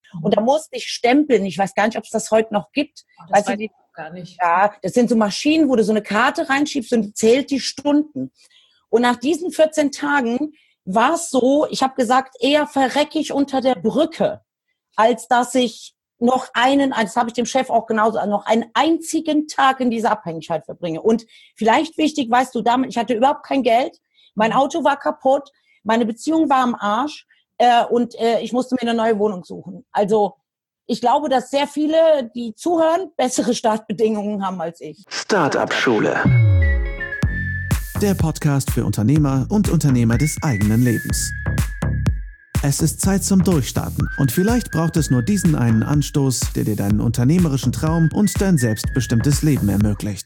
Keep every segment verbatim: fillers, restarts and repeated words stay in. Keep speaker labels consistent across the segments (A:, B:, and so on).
A: Und da musste ich stempeln. Ich weiß gar nicht, ob es das heute noch gibt.
B: Oh, das
A: weißt
B: weiß
A: du,
B: ich gar nicht.
A: Ja, das sind so Maschinen, wo du so eine Karte reinschiebst und die zählt die Stunden. Und nach diesen vierzehn Tagen war es so, ich habe gesagt, eher verrecke ich unter der Brücke, als dass ich noch einen, das habe ich dem Chef auch genauso, noch einen einzigen Tag in dieser Abhängigkeit verbringe. Und vielleicht wichtig, weißt du, damit, ich hatte überhaupt kein Geld, mein Auto war kaputt, meine Beziehung war am Arsch äh, und äh, ich musste mir eine neue Wohnung suchen. Also ich glaube, dass sehr viele, die zuhören, bessere Startbedingungen haben als ich.
C: Start-up-Schule. Der Podcast für Unternehmer und Unternehmer des eigenen Lebens. Es ist Zeit zum Durchstarten und vielleicht braucht es nur diesen einen Anstoß, der dir deinen unternehmerischen Traum und dein selbstbestimmtes Leben ermöglicht.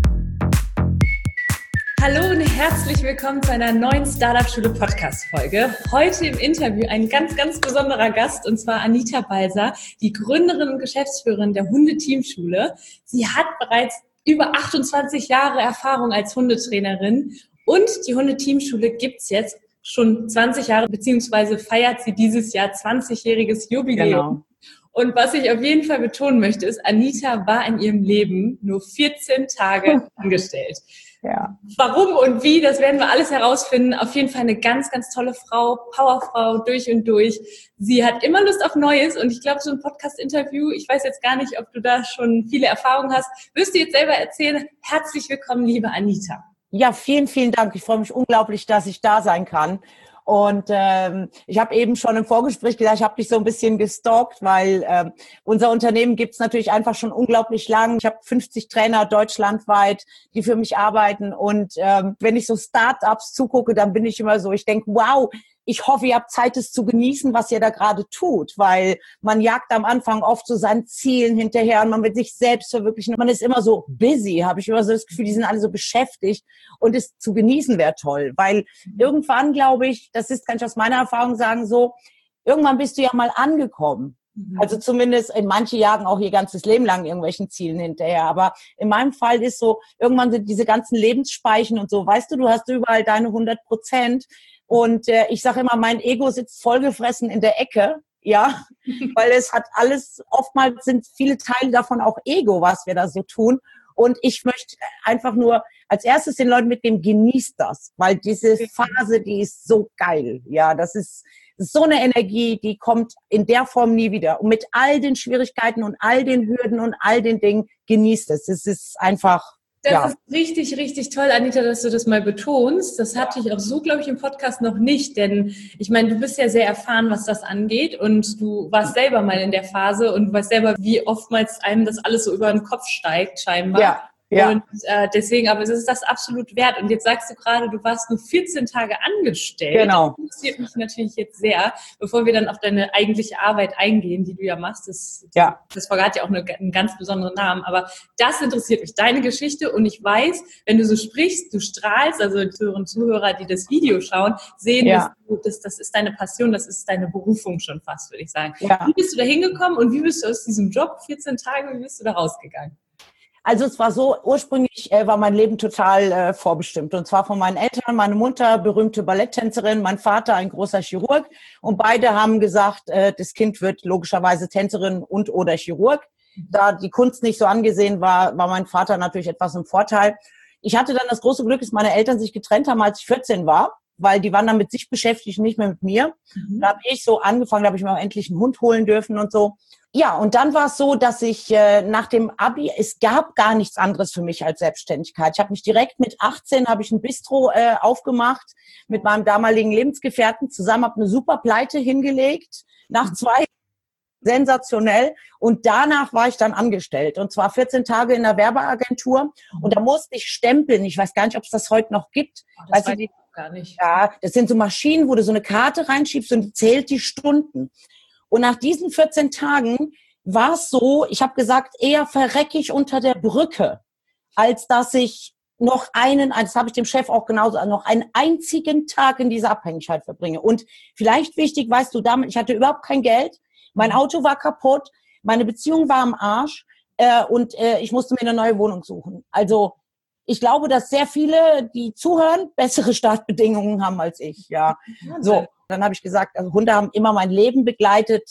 B: Hallo und herzlich willkommen zu einer neuen Startup-Schule-Podcast-Folge. Heute im Interview ein ganz, ganz besonderer Gast, und zwar Anita Balser, die Gründerin und Geschäftsführerin der Hundeteamschule. Sie hat bereits über achtundzwanzig Jahre Erfahrung als Hundetrainerin und die Hundeteamschule gibt's jetzt schon zwanzig Jahre, beziehungsweise feiert sie dieses Jahr zwanzigjähriges Jubiläum.
A: Genau.
B: Und was ich auf jeden Fall betonen möchte, ist, Anita war in ihrem Leben nur vierzehn Tage angestellt.
A: Ja.
B: Warum und wie, das werden wir alles herausfinden. Auf jeden Fall eine ganz, ganz tolle Frau, Powerfrau durch und durch. Sie hat immer Lust auf Neues und ich glaube, so ein Podcast-Interview, ich weiß jetzt gar nicht, ob du da schon viele Erfahrungen hast, wirst du jetzt selber erzählen. Herzlich willkommen, liebe Anita.
A: Ja, vielen, vielen Dank. Ich freue mich unglaublich, dass ich da sein kann. Und ähm, ich habe eben schon im Vorgespräch gesagt, ich habe dich so ein bisschen gestalkt, weil ähm, unser Unternehmen gibt's natürlich einfach schon unglaublich lang. Ich habe fünfzig Trainer deutschlandweit, die für mich arbeiten. Und ähm, wenn ich so Start-ups zugucke, dann bin ich immer so, ich denke, wow, ich hoffe, ihr habt Zeit, es zu genießen, was ihr da gerade tut, weil man jagt am Anfang oft so seinen Zielen hinterher und man will sich selbst verwirklichen. Man ist immer so busy, habe ich immer so das Gefühl, die sind alle so beschäftigt und es zu genießen wäre toll, weil irgendwann, glaube ich, das ist, kann ich aus meiner Erfahrung sagen, so, irgendwann bist du ja mal angekommen. Mhm. Also zumindest in manche jagen auch ihr ganzes Leben lang irgendwelchen Zielen hinterher. Aber in meinem Fall ist so, irgendwann sind diese ganzen Lebensspeichen und so, weißt du, du hast überall deine hundert Prozent. Und äh, ich sage immer, mein Ego sitzt vollgefressen in der Ecke, ja, weil es hat alles, oftmals sind viele Teile davon auch Ego, was wir da so tun. Und ich möchte einfach nur als erstes den Leuten mitnehmen, genießt das, weil diese Phase, die ist so geil, ja, das ist, das ist so eine Energie, die kommt in der Form nie wieder. Und mit all den Schwierigkeiten und all den Hürden und all den Dingen, genießt es. Es ist einfach...
B: Das
A: ja.
B: ist richtig, richtig toll, Anita, dass du das mal betonst. Das hatte ich auch so, glaube ich, im Podcast noch nicht, denn ich meine, du bist ja sehr erfahren, was das angeht und du warst selber mal in der Phase und weißt selber, wie oftmals einem das alles so über den Kopf steigt, scheinbar.
A: Ja. Ja.
B: Und äh, deswegen, aber es ist das absolut wert. Und jetzt sagst du gerade, du warst nur vierzehn Tage angestellt.
A: Genau.
B: Das interessiert mich natürlich jetzt sehr, bevor wir dann auf deine eigentliche Arbeit eingehen, die du ja machst. Das,
A: ja.
B: das verrät ja auch eine, einen ganz besonderen Namen. Aber das interessiert mich, deine Geschichte. Und ich weiß, wenn du so sprichst, du strahlst, also die Zuhörer und Zuhörer, die das Video schauen, sehen,
A: ja.
B: dass du, das, das ist deine Passion, das ist deine Berufung schon fast, würde ich sagen.
A: Ja.
B: Wie bist du da hingekommen und wie bist du aus diesem Job, vierzehn Tage, wie bist du da rausgegangen?
A: Also es war so, ursprünglich äh, war mein Leben total äh, vorbestimmt. Und zwar von meinen Eltern, meine Mutter, berühmte Balletttänzerin, mein Vater, ein großer Chirurg. Und beide haben gesagt, äh, das Kind wird logischerweise Tänzerin und oder Chirurg. Da die Kunst nicht so angesehen war, war mein Vater natürlich etwas im Vorteil. Ich hatte dann das große Glück, dass meine Eltern sich getrennt haben, als ich vierzehn war, weil die waren dann mit sich beschäftigt, nicht mehr mit mir. Mhm. Da habe ich so angefangen, da habe ich mir auch endlich einen Hund holen dürfen und so. Ja, und dann war es so, dass ich äh, nach dem Abi, es gab gar nichts anderes für mich als Selbstständigkeit. Ich habe mich direkt mit achtzehn, habe ich ein Bistro äh, aufgemacht mit meinem damaligen Lebensgefährten zusammen, habe eine super Pleite hingelegt, nach zwei sensationell. Und danach war ich dann angestellt. Und zwar vierzehn Tage in der Werbeagentur. Und da musste ich stempeln. Ich weiß gar nicht, ob es das heute noch gibt.
B: Oh, das
A: weiß
B: weiß ich gar nicht.
A: Ja, das sind so Maschinen, wo du so eine Karte reinschiebst und die zählt die Stunden. Und nach diesen vierzehn Tagen war es so, ich habe gesagt, eher verrecke ich unter der Brücke, als dass ich noch einen, das habe ich dem Chef auch genauso, noch einen einzigen Tag in dieser Abhängigkeit verbringe. Und vielleicht wichtig, weißt du, damit, ich hatte überhaupt kein Geld, mein Auto war kaputt, meine Beziehung war am Arsch äh, und äh, ich musste mir eine neue Wohnung suchen. Also ich glaube, dass sehr viele, die zuhören, bessere Startbedingungen haben als ich. Ja, so. Dann habe ich gesagt, also Hunde haben immer mein Leben begleitet.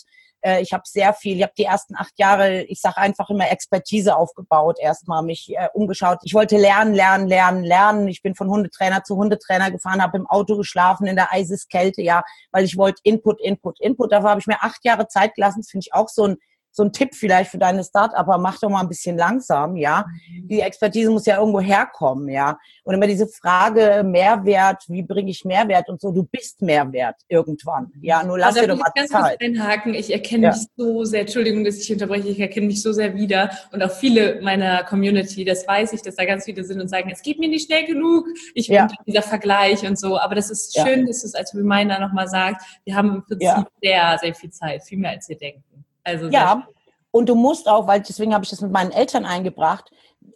A: Äh, ich habe sehr viel, ich habe die ersten acht Jahre, ich sage einfach immer Expertise aufgebaut, erstmal mich äh, umgeschaut. Ich wollte lernen, lernen, lernen, lernen. Ich bin von Hundetrainer zu Hundetrainer gefahren, habe im Auto geschlafen, in der Eiseskälte, ja, weil ich wollte Input, Input, Input. Dafür habe ich mir acht Jahre Zeit gelassen. Das finde ich auch so ein So ein Tipp vielleicht für deine Start-up, aber mach doch mal ein bisschen langsam, ja. Die Expertise muss ja irgendwo herkommen, ja. Und immer diese Frage, Mehrwert, wie bringe ich Mehrwert und so, du bist Mehrwert irgendwann, ja. Nur lass dir doch mal
B: ganz
A: Zeit.
B: Kurz einhaken. Ich erkenne
A: ja.
B: mich so sehr, Entschuldigung, dass ich unterbreche, ich erkenne mich so sehr wieder und auch viele meiner Community, das weiß ich, dass da ganz viele sind und sagen, es geht mir nicht schnell genug, ich bin ja. dieser Vergleich und so, aber das ist schön, ja. dass du es als Reminder nochmal sagst, wir haben im Prinzip ja. sehr, sehr viel Zeit, viel mehr als wir denken. Also
A: ja, und du musst auch, weil deswegen habe ich das mit meinen Eltern eingebracht,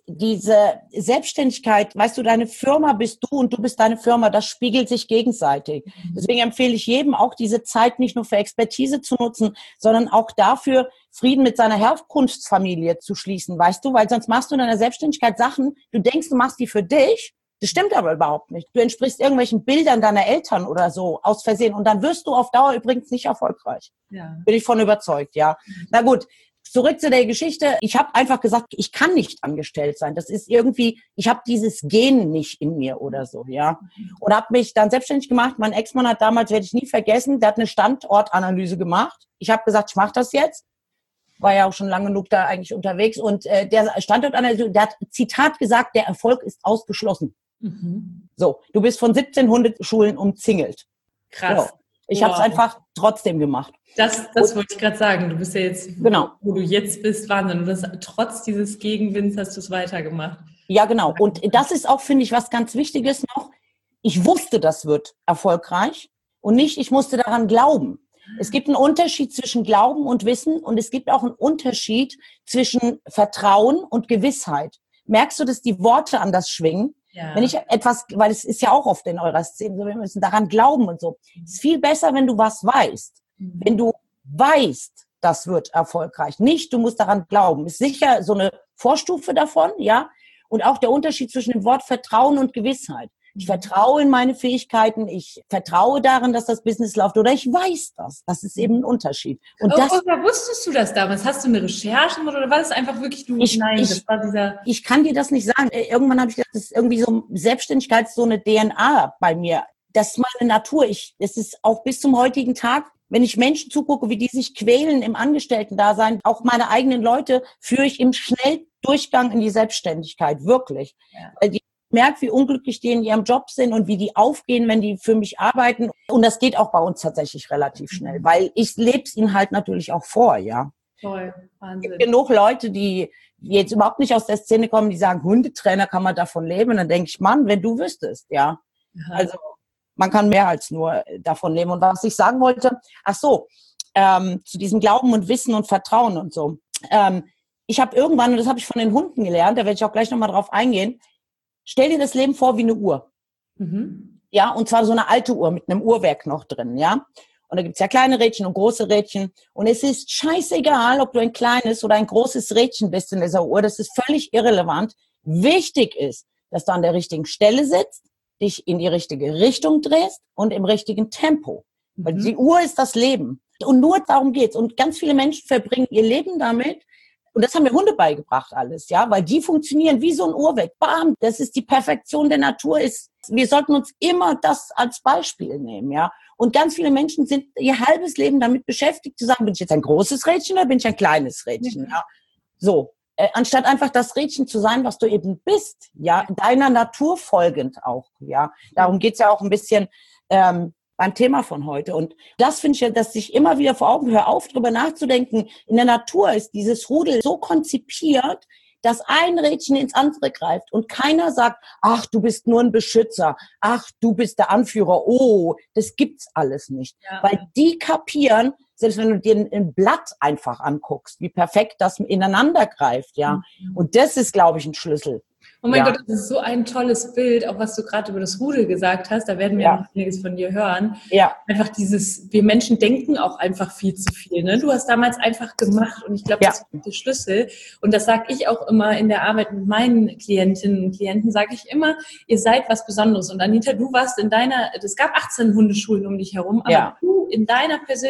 A: diese Selbstständigkeit, weißt du, deine Firma bist du und du bist deine Firma, das spiegelt sich gegenseitig. Deswegen empfehle ich jedem auch diese Zeit nicht nur für Expertise zu nutzen, sondern auch dafür, Frieden mit seiner Herkunftsfamilie zu schließen, weißt du, weil sonst machst du in deiner Selbstständigkeit Sachen, du denkst, du machst die für dich, das stimmt aber überhaupt nicht. Du entsprichst irgendwelchen Bildern deiner Eltern oder so, aus Versehen. Und dann wirst du auf Dauer übrigens nicht erfolgreich. Ja. Bin ich von überzeugt, ja. Na gut, zurück zu der Geschichte. Ich habe einfach gesagt, ich kann nicht angestellt sein. Das ist irgendwie, ich habe dieses Gen nicht in mir oder so, ja. Und habe mich dann selbstständig gemacht. Mein Ex-Mann hat damals, werde ich nie vergessen, der hat eine Standortanalyse gemacht. Ich habe gesagt, ich mache das jetzt. War ja auch schon lang genug da eigentlich unterwegs. Und äh, der Standortanalyse, der hat Zitat gesagt, der Erfolg ist ausgeschlossen. Mhm. So, du bist von siebzehn Hundeschulen umzingelt.
B: Krass.
A: So. Ich wow. habe es einfach trotzdem gemacht.
B: Das, das wollte ich gerade sagen. Du bist ja jetzt,
A: genau.
B: wo du jetzt bist, Wahnsinn. Du hast, trotz dieses Gegenwinds hast du es weitergemacht.
A: Ja, genau. Und das ist auch, finde ich, was ganz Wichtiges noch. Ich wusste, das wird erfolgreich und nicht, ich musste daran glauben. Es gibt einen Unterschied zwischen Glauben und Wissen und es gibt auch einen Unterschied zwischen Vertrauen und Gewissheit. Merkst du, dass die Worte anders schwingen? Ja. Wenn ich etwas, weil es ist ja auch oft in eurer Szene so, wir müssen daran glauben und so. Es ist viel besser, wenn du was weißt. Mhm. Wenn du weißt, das wird erfolgreich. Nicht, du musst daran glauben. Ist sicher so eine Vorstufe davon, ja. Und auch der Unterschied zwischen dem Wort Vertrauen und Gewissheit. Ich vertraue in meine Fähigkeiten, ich vertraue darin, dass das Business läuft oder ich weiß das. Das ist eben ein Unterschied. Und
B: oh,
A: das,
B: oder wusstest du das damals? Hast du eine Recherche oder war das einfach wirklich du?
A: Ich,
B: Nein,
A: ich,
B: das war dieser.
A: Ich kann dir das nicht sagen. Irgendwann habe ich gedacht, das ist irgendwie so Selbstständigkeit, so eine D N A bei mir. Das ist meine Natur. Ich, es ist auch bis zum heutigen Tag, wenn ich Menschen zugucke, wie die sich quälen im Angestellten-Dasein, auch meine eigenen Leute, führe ich im Schnelldurchgang in die Selbstständigkeit, wirklich. Ja. Weil die merke, wie unglücklich die in ihrem Job sind und wie die aufgehen, wenn die für mich arbeiten. Und das geht auch bei uns tatsächlich relativ schnell, weil ich lebe es ihnen halt natürlich auch vor, ja.
B: Toll, Wahnsinn. Es gibt
A: genug Leute, die jetzt überhaupt nicht aus der Szene kommen, die sagen, Hundetrainer, kann man davon leben? Und dann denke ich, Mann, wenn du wüsstest, ja. ja. Also man kann mehr als nur davon leben. Und was ich sagen wollte, ach so, ähm, zu diesem Glauben und Wissen und Vertrauen und so. Ähm, ich habe irgendwann, und das habe ich von den Hunden gelernt, da werde ich auch gleich nochmal drauf eingehen, stell dir das Leben vor wie eine Uhr. Mhm. Ja, und zwar so eine alte Uhr mit einem Uhrwerk noch drin, ja. Und da gibt's ja kleine Rädchen und große Rädchen. Und es ist scheißegal, ob du ein kleines oder ein großes Rädchen bist in dieser Uhr. Das ist völlig irrelevant. Wichtig ist, dass du an der richtigen Stelle sitzt, dich in die richtige Richtung drehst und im richtigen Tempo. Mhm. Weil die Uhr ist das Leben. Und nur darum geht's. Und ganz viele Menschen verbringen ihr Leben damit. Und das haben mir Hunde beigebracht alles, ja, weil die funktionieren wie so ein Uhrwerk. Bam, das ist die Perfektion der Natur. Ist, wir sollten uns immer das als Beispiel nehmen, ja. Und ganz viele Menschen sind ihr halbes Leben damit beschäftigt, zu sagen, bin ich jetzt ein großes Rädchen oder bin ich ein kleines Rädchen, ja. So, äh, anstatt einfach das Rädchen zu sein, was du eben bist, ja, deiner Natur folgend auch, ja. Darum geht's ja auch ein bisschen ähm, beim Thema von heute. Und das finde ich ja, dass ich immer wieder vor Augen höre, auf, drüber nachzudenken. In der Natur ist dieses Rudel so konzipiert, dass ein Rädchen ins andere greift und keiner sagt, ach, du bist nur ein Beschützer, ach, du bist der Anführer, oh, das gibt's alles nicht. Ja. Weil die kapieren, selbst wenn du dir ein Blatt einfach anguckst, wie perfekt das ineinander greift, ja. Mhm. Und das ist, glaube ich, ein Schlüssel.
B: Oh mein
A: ja.
B: Gott, das ist so ein tolles Bild, auch was du gerade über das Rudel gesagt hast, da werden wir
A: ja.
B: noch einiges von dir hören.
A: Ja.
B: Einfach dieses, wir Menschen denken auch einfach viel zu viel, ne? Du hast damals einfach gemacht und ich glaube,
A: ja.
B: das ist der Schlüssel. Und das sage ich auch immer in der Arbeit mit meinen Klientinnen und Klienten, sage ich immer, ihr seid was Besonderes. Und Anita, du warst in deiner, es gab achtzehn Hundeschulen um dich herum, aber
A: ja.
B: du in deiner Persönlichkeit,
A: ja.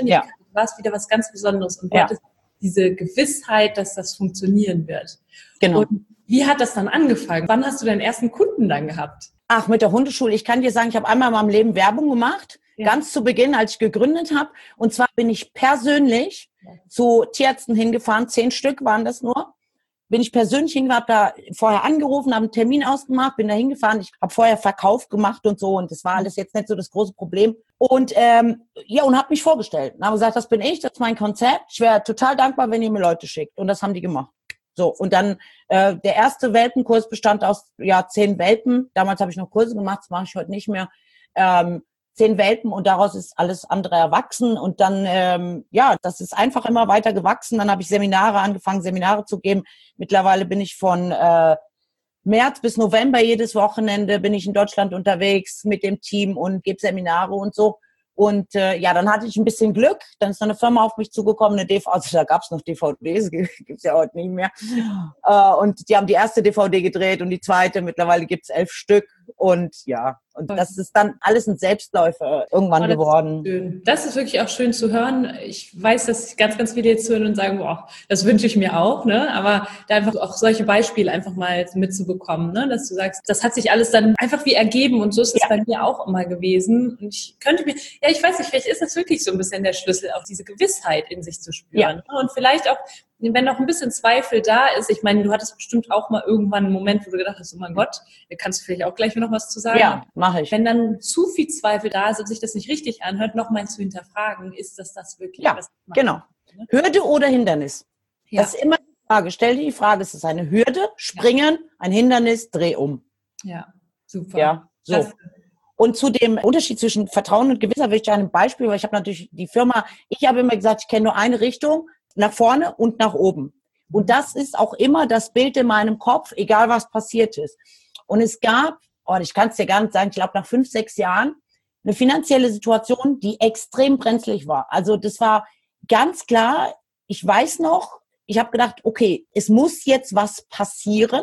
B: war es wieder was ganz Besonderes und du
A: Ja.
B: hattest diese Gewissheit, dass das funktionieren wird.
A: Genau.
B: Und wie hat das dann angefangen? Wann hast du deinen ersten Kunden dann gehabt?
A: Ach, mit der Hundeschule. Ich kann dir sagen, ich habe einmal in meinem Leben Werbung gemacht,
B: Ja.
A: ganz zu Beginn, als ich gegründet habe. Und zwar bin ich persönlich zu Tierärzten hingefahren, zehn Stück waren das nur. Bin ich persönlich hingefahren, habe da vorher angerufen, habe einen Termin ausgemacht, bin da hingefahren. Ich habe vorher Verkauf gemacht und so und das war alles jetzt nicht so das große Problem. Und ähm, ja, und habe mich vorgestellt. Und habe gesagt, das bin ich, das ist mein Konzept. Ich wäre total dankbar, wenn ihr mir Leute schickt. Und das haben die gemacht. So, und dann äh, der erste Welpenkurs bestand aus ja zehn Welpen. Damals habe ich noch Kurse gemacht, das mache ich heute nicht mehr. Ähm, zehn Welpen und daraus ist alles andere erwachsen. Und dann, ähm, ja, das ist einfach immer weiter gewachsen. Dann habe ich Seminare angefangen, Seminare zu geben. Mittlerweile bin ich von äh, März bis November jedes Wochenende bin ich in Deutschland unterwegs mit dem Team und gebe Seminare und so. Und äh, ja, dann hatte ich ein bisschen Glück. Dann ist noch eine Firma auf mich zugekommen, eine D V D, also da gab es noch D V Ds, gibt's ja heute nicht mehr. Äh, und die haben die erste D V D gedreht und die zweite. Mittlerweile gibt's elf Stück. Und ja, und das ist dann alles ein Selbstläufer irgendwann
B: Oh, das
A: geworden.
B: ist schön. Das ist wirklich auch schön zu hören. Ich weiß, dass ganz, ganz viele jetzt hören und sagen, boah, das wünsche ich mir auch, ne? Aber da einfach auch solche Beispiele einfach mal mitzubekommen, ne? Dass du sagst, das hat sich alles dann einfach wie ergeben und so ist es
A: Ja.
B: bei mir auch immer gewesen. Und ich könnte mir, ja, ich weiß nicht, vielleicht ist das wirklich so ein bisschen der Schlüssel, auch diese Gewissheit in sich zu spüren.
A: Ja.
B: Ne? Und vielleicht auch, wenn noch ein bisschen Zweifel da ist, ich meine, du hattest bestimmt auch mal irgendwann einen Moment, wo du gedacht hast, oh mein Gott, da kannst du vielleicht auch gleich noch was zu sagen.
A: Ja, mache ich.
B: Wenn dann zu viel Zweifel da ist und sich das nicht richtig anhört, nochmal zu hinterfragen, ist das das wirklich,
A: Ja,
B: was ich mache?
A: genau. Hürde oder Hindernis?
B: Ja.
A: Das ist immer die Frage. Stell dir die Frage, ist es eine Hürde, Springen, ein Hindernis, dreh um.
B: Ja, super.
A: Ja, so.
B: Klasse.
A: Und zu dem Unterschied zwischen Vertrauen und Gewissheit will ich dir ein Beispiel, weil ich habe natürlich die Firma, ich habe immer gesagt, ich kenne nur eine Richtung, nach vorne und nach oben. Und das ist auch immer das Bild in meinem Kopf, egal was passiert ist. Und es gab, oh, ich kann es dir gar nicht sagen, ich glaube nach fünf, sechs Jahren, eine finanzielle Situation, die extrem brenzlig war. Also das war ganz klar, ich weiß noch, ich habe gedacht, okay, es muss jetzt was passieren.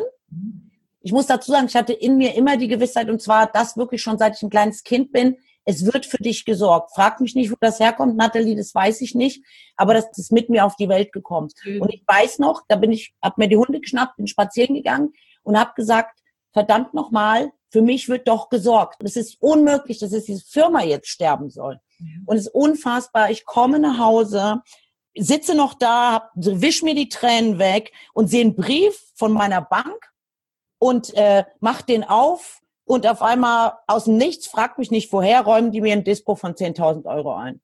A: Ich muss dazu sagen, ich hatte in mir immer die Gewissheit, und zwar das wirklich schon seit ich ein kleines Kind bin, es wird für dich gesorgt. Frag mich nicht, wo das herkommt, Nathalie, das weiß ich nicht, aber das ist mit mir auf die Welt gekommen.
B: Schön.
A: Und ich weiß noch, da bin ich, hab mir die Hunde geschnappt, bin spazieren gegangen und habe gesagt, verdammt nochmal, für mich wird doch gesorgt. Es ist unmöglich, dass diese Firma jetzt sterben soll. Und es ist unfassbar. Ich komme nach Hause, sitze noch da, hab, wisch mir die Tränen weg und sehe einen Brief von meiner Bank und äh, mach den auf. Und auf einmal aus dem Nichts, fragt mich nicht woher, räumen die mir ein Dispo von zehntausend Euro ein.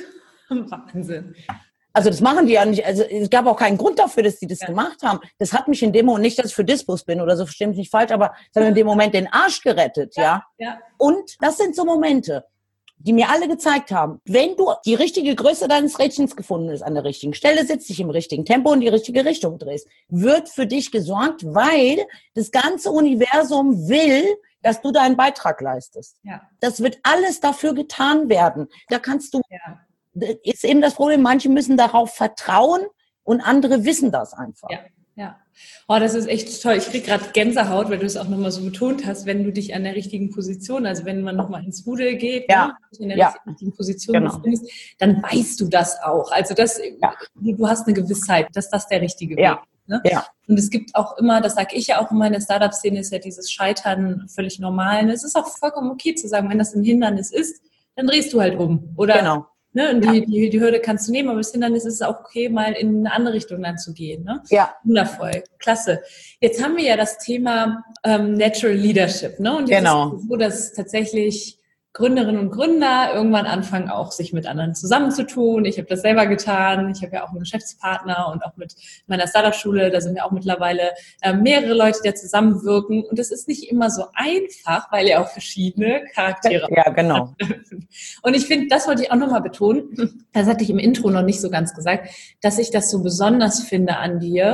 B: Wahnsinn.
A: Also das machen die ja nicht. Also es gab auch keinen Grund dafür, dass die das
B: Ja.
A: gemacht haben. Das hat mich in dem Moment, nicht, dass ich für Dispos bin oder so, verstehe mich nicht falsch, aber es hat mir in dem Moment den Arsch gerettet, ja.
B: Ja.
A: Und das sind so Momente, die mir alle gezeigt haben, wenn du die richtige Größe deines Rädchens gefunden hast, an der richtigen Stelle sitzt, dich im richtigen Tempo und die richtige Richtung drehst, wird für dich gesorgt, weil das ganze Universum will, dass du deinen Beitrag leistest.
B: Ja.
A: Das wird alles dafür getan werden. Da kannst du,
B: Ja.
A: ist eben das Problem, manche müssen darauf vertrauen und andere wissen das einfach.
B: Ja. Ja. Oh, das ist echt toll. Ich krieg gerade Gänsehaut, weil du es auch nochmal so betont hast, wenn du dich an der richtigen Position, also wenn man nochmal ins Rudel geht,
A: Ja.
B: ne, dich in der
A: Ja.
B: richtigen Position
A: Genau.
B: befindest, dann weißt du das auch. Also das,
A: Ja.
B: du hast eine Gewissheit, dass das der richtige
A: Ja.
B: Weg ist. Ne?
A: Ja.
B: Und es gibt auch immer, das sage ich ja auch in meiner Startup-Szene, ist ja dieses Scheitern völlig normal. Und es ist auch vollkommen okay zu sagen, wenn das ein Hindernis ist, dann drehst du halt um. Oder
A: Genau.
B: Ne, und die, die, die Hürde kannst du nehmen, aber das Hindernis ist es auch okay, mal in eine andere Richtung dann zu gehen. Ne?
A: Ja.
B: Wundervoll, klasse. Jetzt haben wir ja das Thema ähm, Natural Leadership. Ne? Und jetzt
A: Genau.
B: ist es so, dass tatsächlich Gründerinnen und Gründer irgendwann anfangen, auch sich mit anderen zusammenzutun. Ich habe das selber getan. Ich habe ja auch einen Geschäftspartner und auch mit meiner Startup-Schule, da sind ja auch mittlerweile äh, mehrere Leute, die da zusammenwirken. Und es ist nicht immer so einfach, weil ja auch verschiedene Charaktere
A: Ja, genau.
B: Und ich finde, das wollte ich auch nochmal betonen, das hatte ich im Intro noch nicht so ganz gesagt, dass ich das so besonders finde an dir,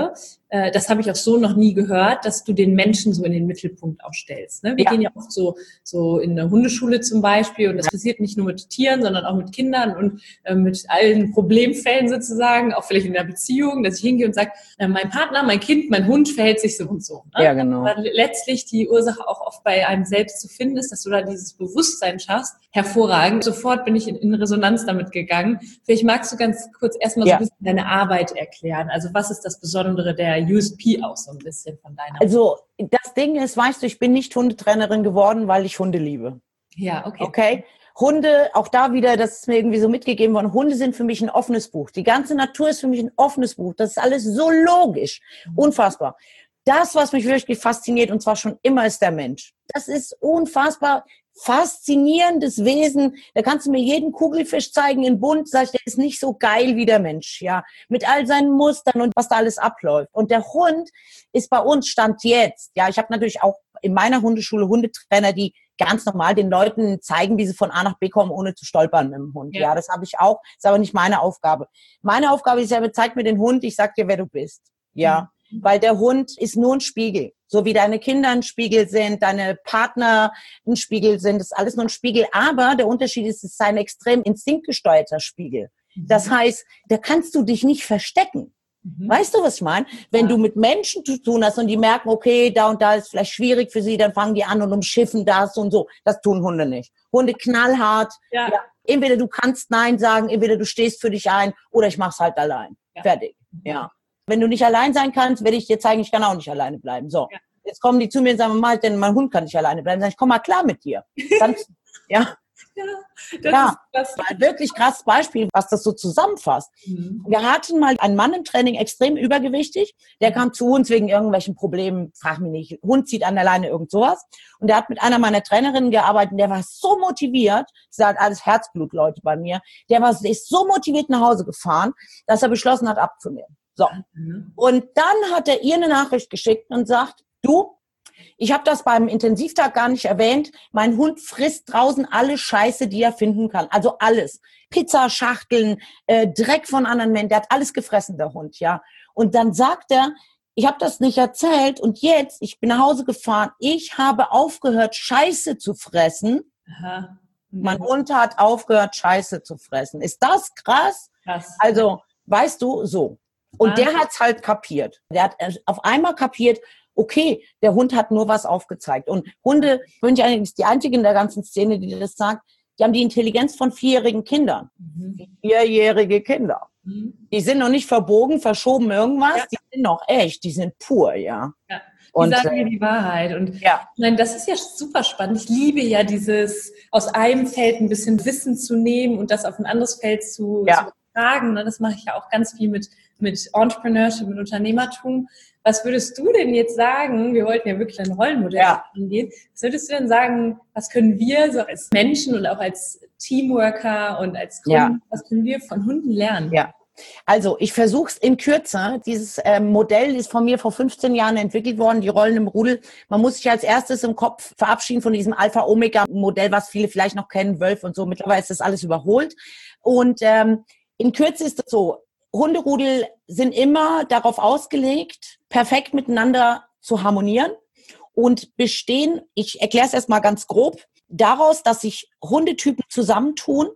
B: äh, das habe ich auch so noch nie gehört, dass du den Menschen so in den Mittelpunkt auch stellst. Ne? Wir
A: Ja.
B: gehen ja oft so, so in eine Hundeschule zum Beispiel und das passiert nicht nur mit Tieren, sondern auch mit Kindern und äh, mit allen Problemfällen sozusagen, auch vielleicht in der Beziehung, dass ich hingehe und sage, äh, mein Partner, mein Kind, mein Hund verhält sich so und so. Ne?
A: Ja, genau.
B: Aber letztlich die Ursache auch oft bei einem selbst zu finden ist, dass du da dieses Bewusstsein schaffst. Hervorragend. Sofort bin ich in, in Resonanz damit gegangen. Vielleicht magst du ganz kurz erstmal so
A: Ja.
B: ein bisschen deine Arbeit erklären. Also was ist das Besondere der U S P auch so ein bisschen von deiner?
A: Also das Ding ist, weißt du, ich bin nicht Hundetrainerin geworden, weil ich Hunde liebe.
B: Ja, okay.
A: Okay? Hunde, auch da wieder, das ist mir irgendwie so mitgegeben worden, Hunde sind für mich ein offenes Buch. Die ganze Natur ist für mich ein offenes Buch. Das ist alles so logisch. Unfassbar. Das, was mich wirklich fasziniert, und zwar schon immer, ist der Mensch. Das ist unfassbar faszinierendes Wesen. Da kannst du mir jeden Kugelfisch zeigen in bunt, sag ich, der ist nicht so geil wie der Mensch, ja. Mit all seinen Mustern und was da alles abläuft. Und der Hund ist bei uns Stand jetzt. Ja, ich habe natürlich auch in meiner Hundeschule Hundetrainer, die ganz normal den Leuten zeigen, wie sie von A nach B kommen, ohne zu stolpern mit dem Hund. Ja, ja, das habe ich auch. Ist aber nicht meine Aufgabe. Meine Aufgabe ist ja, zeig mir den Hund, ich sag dir, wer du bist. Ja. Mhm. Weil der Hund ist nur ein Spiegel. So wie deine Kinder ein Spiegel sind, deine Partner ein Spiegel sind, ist alles nur ein Spiegel. Aber der Unterschied ist, es ist ein extrem instinktgesteuerter Spiegel. Mhm. Das heißt, da kannst du dich nicht verstecken. Mhm. Weißt du, was ich meine? Wenn ja. du mit Menschen zu tun hast und die merken, okay, da und da ist vielleicht schwierig für sie, dann fangen die an und umschiffen das und so. Das tun Hunde nicht. Hunde knallhart. Ja. Ja. Entweder du kannst Nein sagen, entweder du stehst für dich ein oder ich mach's halt allein. Ja. Fertig. Ja. Wenn du nicht allein sein kannst, werde ich dir zeigen, ich kann auch nicht alleine bleiben. So, ja. Jetzt kommen die zu mir und sagen, mal, denn mein Hund kann nicht alleine bleiben. Sag ich, komm mal klar mit dir. Kannst, ja,
B: ja, das
A: ja.
B: ist das.
A: Ein wirklich krasses Beispiel, was das so zusammenfasst. Mhm. Wir hatten mal einen Mann im Training, extrem übergewichtig. Der kam zu uns wegen irgendwelchen Problemen, frag mich nicht, Hund zieht an der Leine, irgend sowas. Und der hat mit einer meiner Trainerinnen gearbeitet und der war so motiviert, sie hat alles Herzblutleute bei mir, der war ist so motiviert nach Hause gefahren, dass er beschlossen hat, abzunehmen. So. Mhm. Und dann hat er ihr eine Nachricht geschickt und sagt, du, ich habe das beim Intensivtag gar nicht erwähnt, mein Hund frisst draußen alle Scheiße, die er finden kann. Also alles. Pizzaschachteln, äh, Dreck von anderen Menschen, der hat alles gefressen, der Hund, ja. Und dann sagt er, ich habe das nicht erzählt und jetzt, ich bin nach Hause gefahren, ich habe aufgehört, Scheiße zu fressen. Aha. Mhm. Mein Hund hat aufgehört, Scheiße zu fressen. Ist das krass? Krass. Also, weißt du, so. Und der hat's halt kapiert. Der hat auf einmal kapiert, okay, der Hund hat nur was aufgezeigt. Und Hunde, ich bin ja eigentlich die Einzige in der ganzen Szene, die das sagt, die haben die Intelligenz von vierjährigen Kindern. Mhm. Vierjährige Kinder. Mhm. Die sind noch nicht verbogen, verschoben irgendwas, ja. Die sind noch echt, die sind pur, ja.
B: Ja. Die und, sagen mir die Wahrheit. Und ja. Nein, das ist ja super spannend. Ich liebe ja dieses, aus einem Feld ein bisschen Wissen zu nehmen und das auf ein anderes Feld zu, ja. zu übertragen. Das mache ich ja auch ganz viel mit mit Entrepreneurship, mit Unternehmertum. Was würdest du denn jetzt sagen, wir wollten ja wirklich ein Rollenmodell ja. angehen, was würdest du denn sagen, was können wir so als Menschen und auch als Teamworker und als Gründer, ja. was können wir von Hunden lernen?
A: Ja, also ich versuche es in Kürze. Dieses ähm, Modell ist von mir vor fünfzehn Jahren entwickelt worden, die Rollen im Rudel. Man muss sich als erstes im Kopf verabschieden von diesem Alpha-Omega-Modell, was viele vielleicht noch kennen, Wölfe und so. Mittlerweile ist das alles überholt. Und ähm, in Kürze ist es so, Hunderudel sind immer darauf ausgelegt, perfekt miteinander zu harmonieren und bestehen, ich erkläre es erstmal ganz grob, daraus, dass sich Hundetypen zusammentun,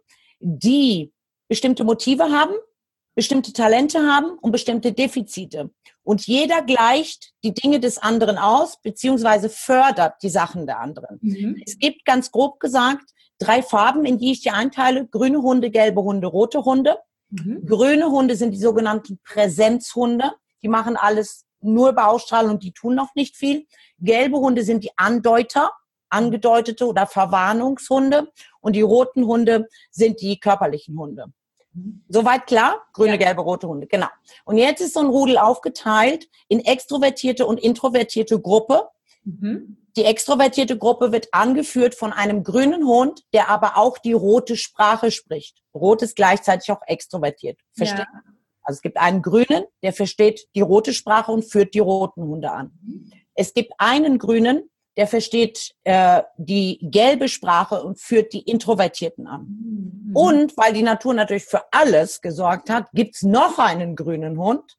A: die bestimmte Motive haben, bestimmte Talente haben und bestimmte Defizite. Und jeder gleicht die Dinge des anderen aus, beziehungsweise fördert die Sachen der anderen. Mhm. Es gibt ganz grob gesagt drei Farben, in die ich die einteile: grüne Hunde, gelbe Hunde, rote Hunde. Mhm. Grüne Hunde sind die sogenannten Präsenzhunde. Die machen alles nur über Ausstrahlung und die tun noch nicht viel. Gelbe Hunde sind die Andeuter, angedeutete oder Verwarnungshunde. Und die roten Hunde sind die körperlichen Hunde. Mhm. Soweit klar? Grüne, ja. Gelbe, rote Hunde, genau. Und jetzt ist so ein Rudel aufgeteilt in extrovertierte und introvertierte Gruppe. Mhm. Die extrovertierte Gruppe wird angeführt von einem grünen Hund, der aber auch die rote Sprache spricht. Rot ist gleichzeitig auch extrovertiert. Versteht? Ja. Also es gibt einen grünen, der versteht die rote Sprache und führt die roten Hunde an. Mhm. Es gibt einen grünen, der versteht äh, die gelbe Sprache und führt die Introvertierten an. Mhm. Und weil die Natur natürlich für alles gesorgt hat, gibt's noch einen grünen Hund,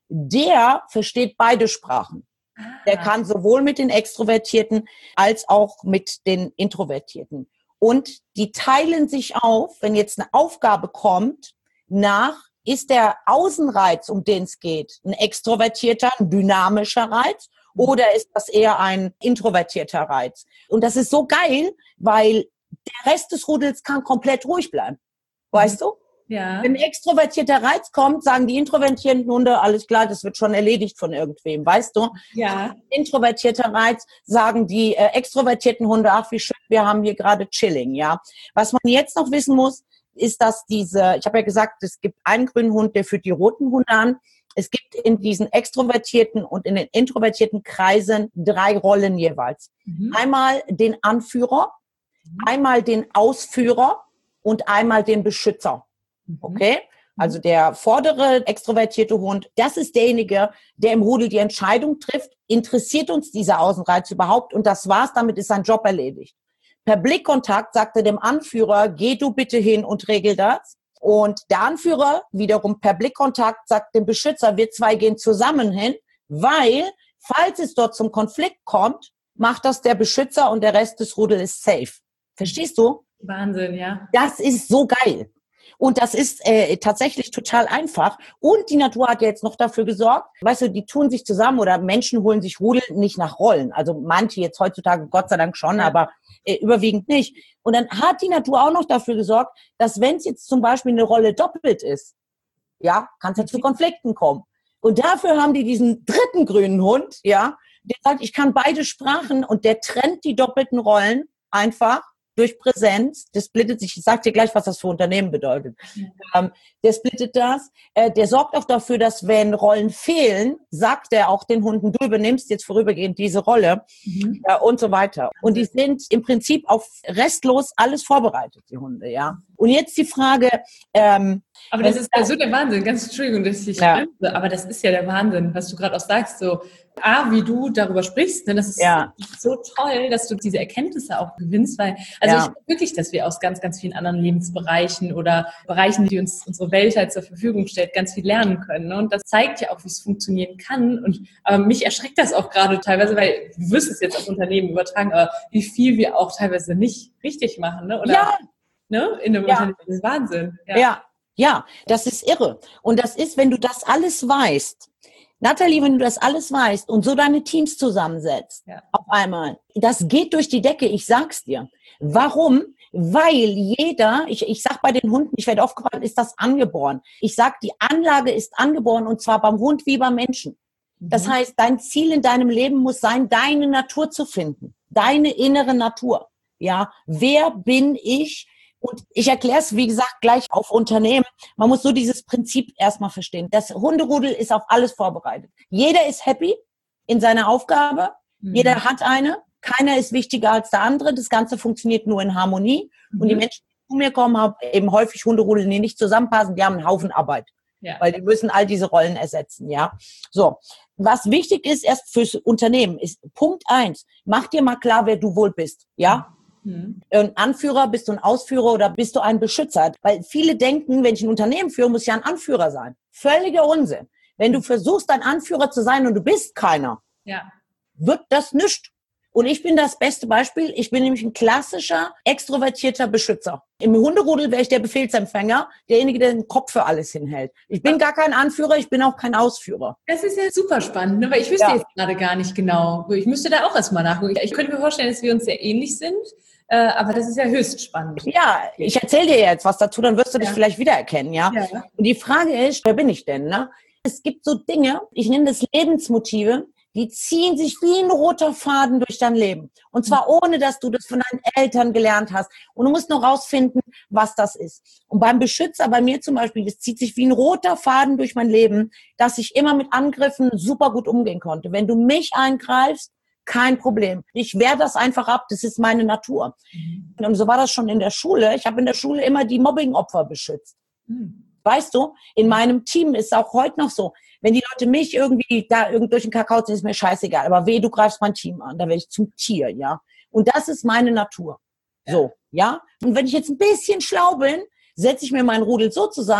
A: der versteht beide Sprachen. Ah. Der kann sowohl mit den Extrovertierten als auch mit den Introvertierten. Und die teilen sich auf, wenn jetzt eine Aufgabe kommt, nach, ist der Außenreiz, um den es geht, ein extrovertierter, ein dynamischer Reiz, oder ist das eher ein introvertierter Reiz? Und das ist so geil, weil der Rest des Rudels kann komplett ruhig bleiben. Weißt du?
B: Ja.
A: Wenn ein extrovertierter Reiz kommt, sagen die introvertierten Hunde, alles klar, das wird schon erledigt von irgendwem, weißt du?
B: Ja.
A: Introvertierter Reiz, sagen die äh, extrovertierten Hunde, ach wie schön, wir haben hier gerade Chilling, ja. Was man jetzt noch wissen muss, ist, dass diese, ich habe ja gesagt, es gibt einen grünen Hund, der führt die roten Hunde an. Es gibt in diesen extrovertierten und in den introvertierten Kreisen drei Rollen jeweils. Mhm. Einmal den Anführer, mhm. einmal den Ausführer und einmal den Beschützer. Okay? Also der vordere extrovertierte Hund, das ist derjenige, der im Rudel die Entscheidung trifft, interessiert uns dieser Außenreiz überhaupt? Und das war's, damit ist sein Job erledigt. Per Blickkontakt sagt er dem Anführer, geh du bitte hin und regel das. Und der Anführer wiederum per Blickkontakt sagt dem Beschützer, wir zwei gehen zusammen hin, weil, falls es dort zum Konflikt kommt, macht das der Beschützer und der Rest des Rudels ist safe. Verstehst du?
B: Wahnsinn, ja.
A: Das ist so geil. Und das ist äh, tatsächlich total einfach. Und die Natur hat ja jetzt noch dafür gesorgt, weißt du, die tun sich zusammen oder Menschen holen sich Rudel nicht nach Rollen. Also manche jetzt heutzutage Gott sei Dank schon, ja. aber äh, überwiegend nicht. Und dann hat die Natur auch noch dafür gesorgt, dass wenn es jetzt zum Beispiel eine Rolle doppelt ist, ja, kann es ja zu Konflikten kommen. Und dafür haben die diesen dritten grünen Hund, ja, der sagt, ich kann beide Sprachen und der trennt die doppelten Rollen einfach durch Präsenz, das splittet sich, ich sag dir gleich, was das für Unternehmen bedeutet. Mhm. Ähm, der splittet das, äh, der sorgt auch dafür, dass wenn Rollen fehlen, sagt er auch den Hunden, du übernimmst jetzt vorübergehend diese Rolle mhm. äh, und so weiter. Und die sind im Prinzip auf restlos alles vorbereitet, die Hunde, ja. Und jetzt die Frage, ähm,
B: aber das ist ja so der Wahnsinn, ganz Entschuldigung, dass ich
A: ja.
B: bremse, aber das ist ja der Wahnsinn, was du gerade auch sagst, so, A, wie du darüber sprichst, ne, das ist
A: ja.
B: so toll, dass du diese Erkenntnisse auch gewinnst, weil, also
A: ja.
B: ich glaube wirklich, dass wir aus ganz, ganz vielen anderen Lebensbereichen oder Bereichen, die uns unsere Welt halt zur Verfügung stellt, ganz viel lernen können, ne? Und das zeigt ja auch, wie es funktionieren kann und aber mich erschreckt das auch gerade teilweise, weil du wirst es jetzt auf Unternehmen übertragen, aber wie viel wir auch teilweise nicht richtig machen, ne? Oder,
A: ja.
B: ne? In einem
A: ja.
B: Unternehmen, das ist Wahnsinn.
A: Ja. ja. Ja, das ist irre. Und das ist, wenn du das alles weißt, Nathalie, wenn du das alles weißt und so deine Teams zusammensetzt, ja. auf einmal, das geht durch die Decke, ich sag's dir. Warum? Weil jeder, ich, ich sag bei den Hunden, ich werde oft gefragt, ist das angeboren? Ich sag, die Anlage ist angeboren und zwar beim Hund wie beim Menschen. Das mhm. heißt, dein Ziel in deinem Leben muss sein, deine Natur zu finden. Deine innere Natur. Ja, wer bin ich? Und ich erkläre es, wie gesagt, gleich auf Unternehmen. Man muss so dieses Prinzip erstmal verstehen. Das Hunderudel ist auf alles vorbereitet. Jeder ist happy in seiner Aufgabe. Mhm. Jeder hat eine. Keiner ist wichtiger als der andere. Das Ganze funktioniert nur in Harmonie. Mhm. Und die Menschen, die zu mir kommen, haben eben häufig Hunderudel, die nicht zusammenpassen. Die haben einen Haufen Arbeit. Ja. Weil die müssen all diese Rollen ersetzen, ja. So. Was wichtig ist erst fürs Unternehmen ist Punkt eins. Mach dir mal klar, wer du wohl bist, ja. Mhm. Ein Anführer, bist du ein Ausführer oder bist du ein Beschützer? Weil viele denken, wenn ich ein Unternehmen führe, muss ich ja ein Anführer sein. Völliger Unsinn. Wenn du versuchst, ein Anführer zu sein und du bist keiner,
B: ja.
A: wird das nichts. Und ich bin das beste Beispiel. Ich bin nämlich ein klassischer, extrovertierter Beschützer. Im Hunderudel wäre ich der Befehlsempfänger, derjenige, der den Kopf für alles hinhält. Ich bin gar kein Anführer, ich bin auch kein Ausführer.
B: Das ist ja super spannend, ne? Weil ich wüsste ja. jetzt gerade gar nicht genau. Ich müsste da auch erstmal nachgucken. Ich könnte mir vorstellen, dass wir uns sehr ähnlich sind. Äh, aber das ist ja höchst spannend.
A: Ja, ich erzähle dir jetzt was dazu, dann wirst du dich
B: ja.
A: vielleicht wiedererkennen, ja?
B: ja.
A: Und die Frage ist, wer bin ich denn, ne? Es gibt so Dinge, ich nenne das Lebensmotive, die ziehen sich wie ein roter Faden durch dein Leben. Und zwar ohne, dass du das von deinen Eltern gelernt hast. Und du musst noch rausfinden, was das ist. Und beim Beschützer, bei mir zum Beispiel, das zieht sich wie ein roter Faden durch mein Leben, dass ich immer mit Angriffen super gut umgehen konnte. Wenn du mich eingreifst, kein Problem. Ich wehre das einfach ab, das ist meine Natur. Mhm. Und so war das schon in der Schule. Ich habe in der Schule immer die Mobbing-Opfer beschützt. Mhm. Weißt du, in meinem Team ist es auch heute noch so, wenn die Leute mich irgendwie da irgendwie durch den Kakao ziehen, ist mir scheißegal. Aber weh, du greifst mein Team an, da werde ich zum Tier, ja. Und das ist meine Natur. Ja. So, ja. Und wenn ich jetzt ein bisschen schlau bin, setze ich mir meinen Rudel so zusammen,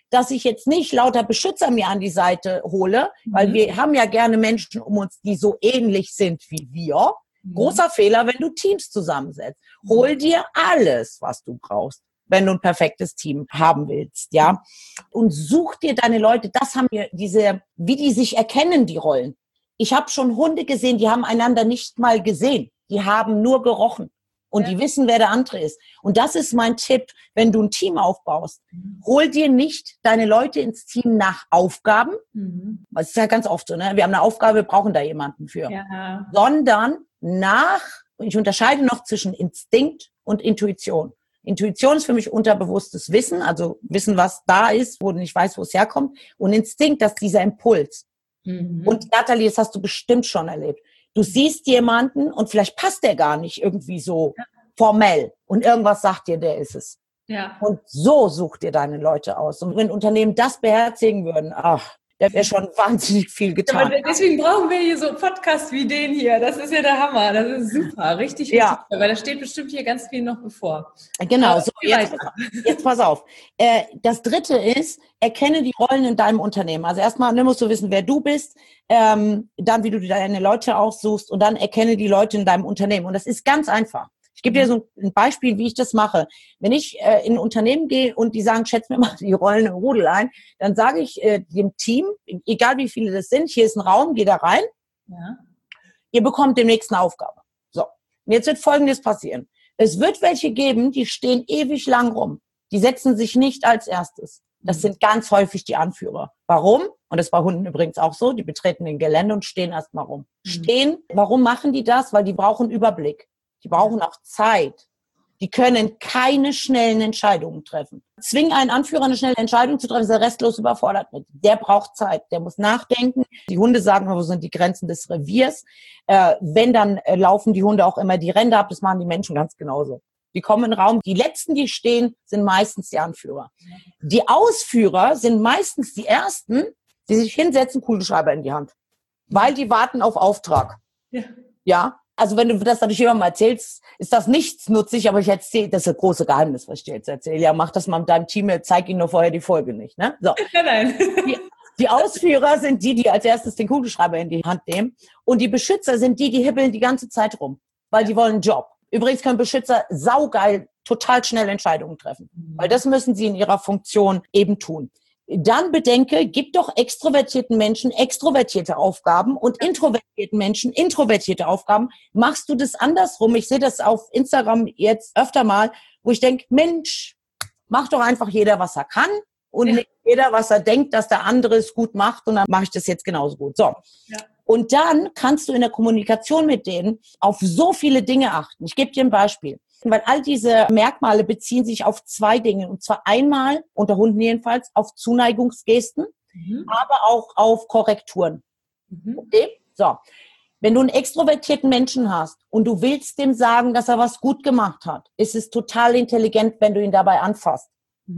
A: dass ich jetzt nicht lauter Beschützer mir an die Seite hole, weil mhm. wir haben ja gerne Menschen um uns, die so ähnlich sind wie wir. Mhm. Großer Fehler, wenn du Teams zusammensetzt. Hol dir alles, was du brauchst, wenn du ein perfektes Team haben willst, ja. Und such dir deine Leute, das haben wir diese, wie die sich erkennen, die Rollen. Ich habe schon Hunde gesehen, die haben einander nicht mal gesehen. Die haben nur gerochen. Und ja. die wissen, wer der andere ist. Und das ist mein Tipp, wenn du ein Team aufbaust. Hol dir nicht deine Leute ins Team nach Aufgaben. Mhm. Das ist ja ganz oft so, ne? Wir haben eine Aufgabe, wir brauchen da jemanden für. Ja. Sondern nach, und ich unterscheide noch zwischen Instinkt und Intuition. Intuition ist für mich unterbewusstes Wissen, also Wissen, was da ist, wo du nicht weißt, wo es herkommt. Und Instinkt, das ist dieser Impuls. Mhm. Und Nathalie, das hast du bestimmt schon erlebt. Du siehst jemanden und vielleicht passt der gar nicht irgendwie so ja. formell und irgendwas sagt dir, der ist es. Ja. Und so such dir deine Leute aus. Und wenn Unternehmen das beherzigen würden, ach, da wäre schon wahnsinnig viel getan.
B: Ja, deswegen brauchen wir hier so Podcasts wie den hier. Das ist ja der Hammer. Das ist super. Richtig, richtig
A: ja.
B: toll, weil da steht bestimmt hier ganz viel noch bevor.
A: Genau. So, jetzt, jetzt pass auf. Äh, das Dritte ist, erkenne die Rollen in deinem Unternehmen. Also erstmal ne, musst du wissen, wer du bist, ähm, dann wie du deine Leute aussuchst und dann erkenne die Leute in deinem Unternehmen. Und das ist ganz einfach. Ich gebe dir so ein Beispiel, wie ich das mache. Wenn ich äh, in ein Unternehmen gehe und die sagen, schätz mir mal die Rollen im Rudel ein, dann sage ich äh, dem Team, egal wie viele das sind, hier ist ein Raum, geh da rein. Ja. Ihr bekommt demnächst eine Aufgabe. So, und jetzt wird Folgendes passieren. Es wird welche geben, die stehen ewig lang rum. Die setzen sich nicht als erstes. Das sind ganz häufig die Anführer. Warum? Und das ist bei Hunden übrigens auch so. Die betreten den Gelände und stehen erstmal rum. Mhm. Stehen, warum machen die das? Weil die brauchen Überblick. Die brauchen auch Zeit. Die können keine schnellen Entscheidungen treffen. Zwing einen Anführer, eine schnelle Entscheidung zu treffen, ist er restlos überfordert mit. Der braucht Zeit, der muss nachdenken. Die Hunde sagen, wo sind die Grenzen des Reviers. Äh, wenn, dann äh, laufen die Hunde auch immer die Ränder ab. Das machen die Menschen ganz genauso. Die kommen in den Raum. Die Letzten, die stehen, sind meistens die Anführer. Die Ausführer sind meistens die Ersten, die sich hinsetzen, Kugelschreiber in die Hand. Weil die warten auf Auftrag. Ja. Ja. Also wenn du das natürlich jemandem erzählst, ist das nichts nutzig, aber ich erzähle, das ist ein großes Geheimnis, was ich dir jetzt erzähle. Ja, mach das mal mit deinem Team, zeig ihnen nur vorher die Folge nicht, ne? So. Nein, nein. Die, die Ausführer sind die, die als erstes den Kugelschreiber in die Hand nehmen. Und die Beschützer sind die, die hibbeln die ganze Zeit rum, weil die wollen einen Job. Übrigens können Beschützer saugeil total schnell Entscheidungen treffen, weil das müssen sie in ihrer Funktion eben tun. Dann bedenke, gib doch extrovertierten Menschen extrovertierte Aufgaben und introvertierten Menschen introvertierte Aufgaben. Machst du das andersrum? Ich sehe das auf Instagram jetzt öfter mal, wo ich denke, Mensch, mach doch einfach jeder, was er kann und ja. nicht jeder, was er denkt, dass der andere es gut macht und dann mache ich das jetzt genauso gut. So. Ja. Und dann kannst du in der Kommunikation mit denen auf so viele Dinge achten. Ich gebe dir ein Beispiel. Weil all diese Merkmale beziehen sich auf zwei Dinge. Und zwar einmal, unter Hunden jedenfalls, auf Zuneigungsgesten, mhm. aber auch auf Korrekturen. Mhm. Okay? So. Wenn du einen extrovertierten Menschen hast und du willst dem sagen, dass er was gut gemacht hat, ist es total intelligent, wenn du ihn dabei anfasst.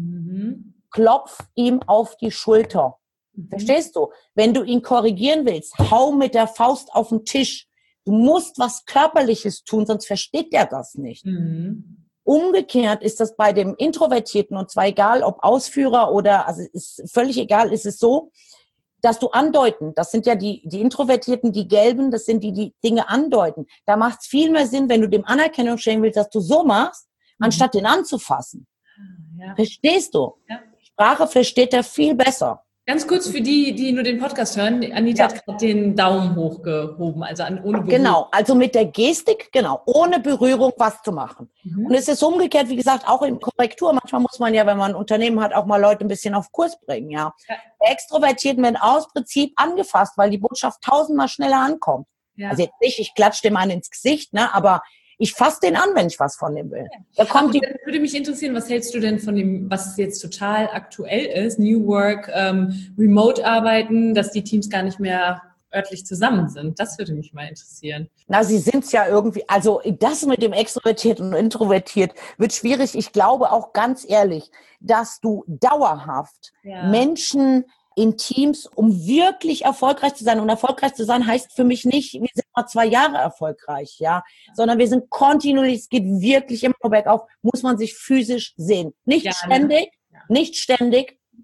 A: Mhm. Klopf ihm auf die Schulter. Mhm. Verstehst du? Wenn du ihn korrigieren willst, hau mit der Faust auf den Tisch. Du musst was Körperliches tun, sonst versteht der das nicht. Mhm. Umgekehrt ist das bei dem Introvertierten, und zwar egal, ob Ausführer oder, also ist völlig egal, ist es so, dass du andeuten, das sind ja die, die Introvertierten, die Gelben, das sind die, die Dinge andeuten. Da macht es viel mehr Sinn, wenn du dem Anerkennung schenken willst, dass du so machst, mhm. anstatt den anzufassen. Ja. Verstehst du? Ja. Sprache versteht er viel besser.
B: Ganz kurz für die, die nur den Podcast hören. Anita ja. hat gerade den Daumen hochgehoben, also an, ohne Berührung.
A: Genau, also mit der Gestik, genau, ohne Berührung was zu machen. Mhm. Und es ist umgekehrt, wie gesagt, auch in Korrektur. Manchmal muss man ja, wenn man ein Unternehmen hat, auch mal Leute ein bisschen auf Kurs bringen, ja. ja. Der Extrovertierten werden aus Prinzip angefasst, weil die Botschaft tausendmal schneller ankommt. Ja. Also jetzt nicht, ich klatsche dem einen ins Gesicht, ne, aber ich fasse den an, wenn ich was von dem will.
B: Da kommt die. Würde mich interessieren, was hältst du denn von dem, was jetzt total aktuell ist, New Work, ähm, Remote-Arbeiten, dass die Teams gar nicht mehr örtlich zusammen sind? Das würde mich mal interessieren.
A: Na, sie sind's ja irgendwie, also das mit dem Extrovertiert und Introvertiert wird schwierig. Ich glaube auch ganz ehrlich, dass du dauerhaft ja. Menschen in Teams, um wirklich erfolgreich zu sein. Und erfolgreich zu sein heißt für mich nicht, wir sind mal zwei Jahre erfolgreich, ja, sondern wir sind kontinuierlich, es geht wirklich immer bergauf, muss man sich physisch sehen. Nicht ja, ständig, ja. nicht ständig,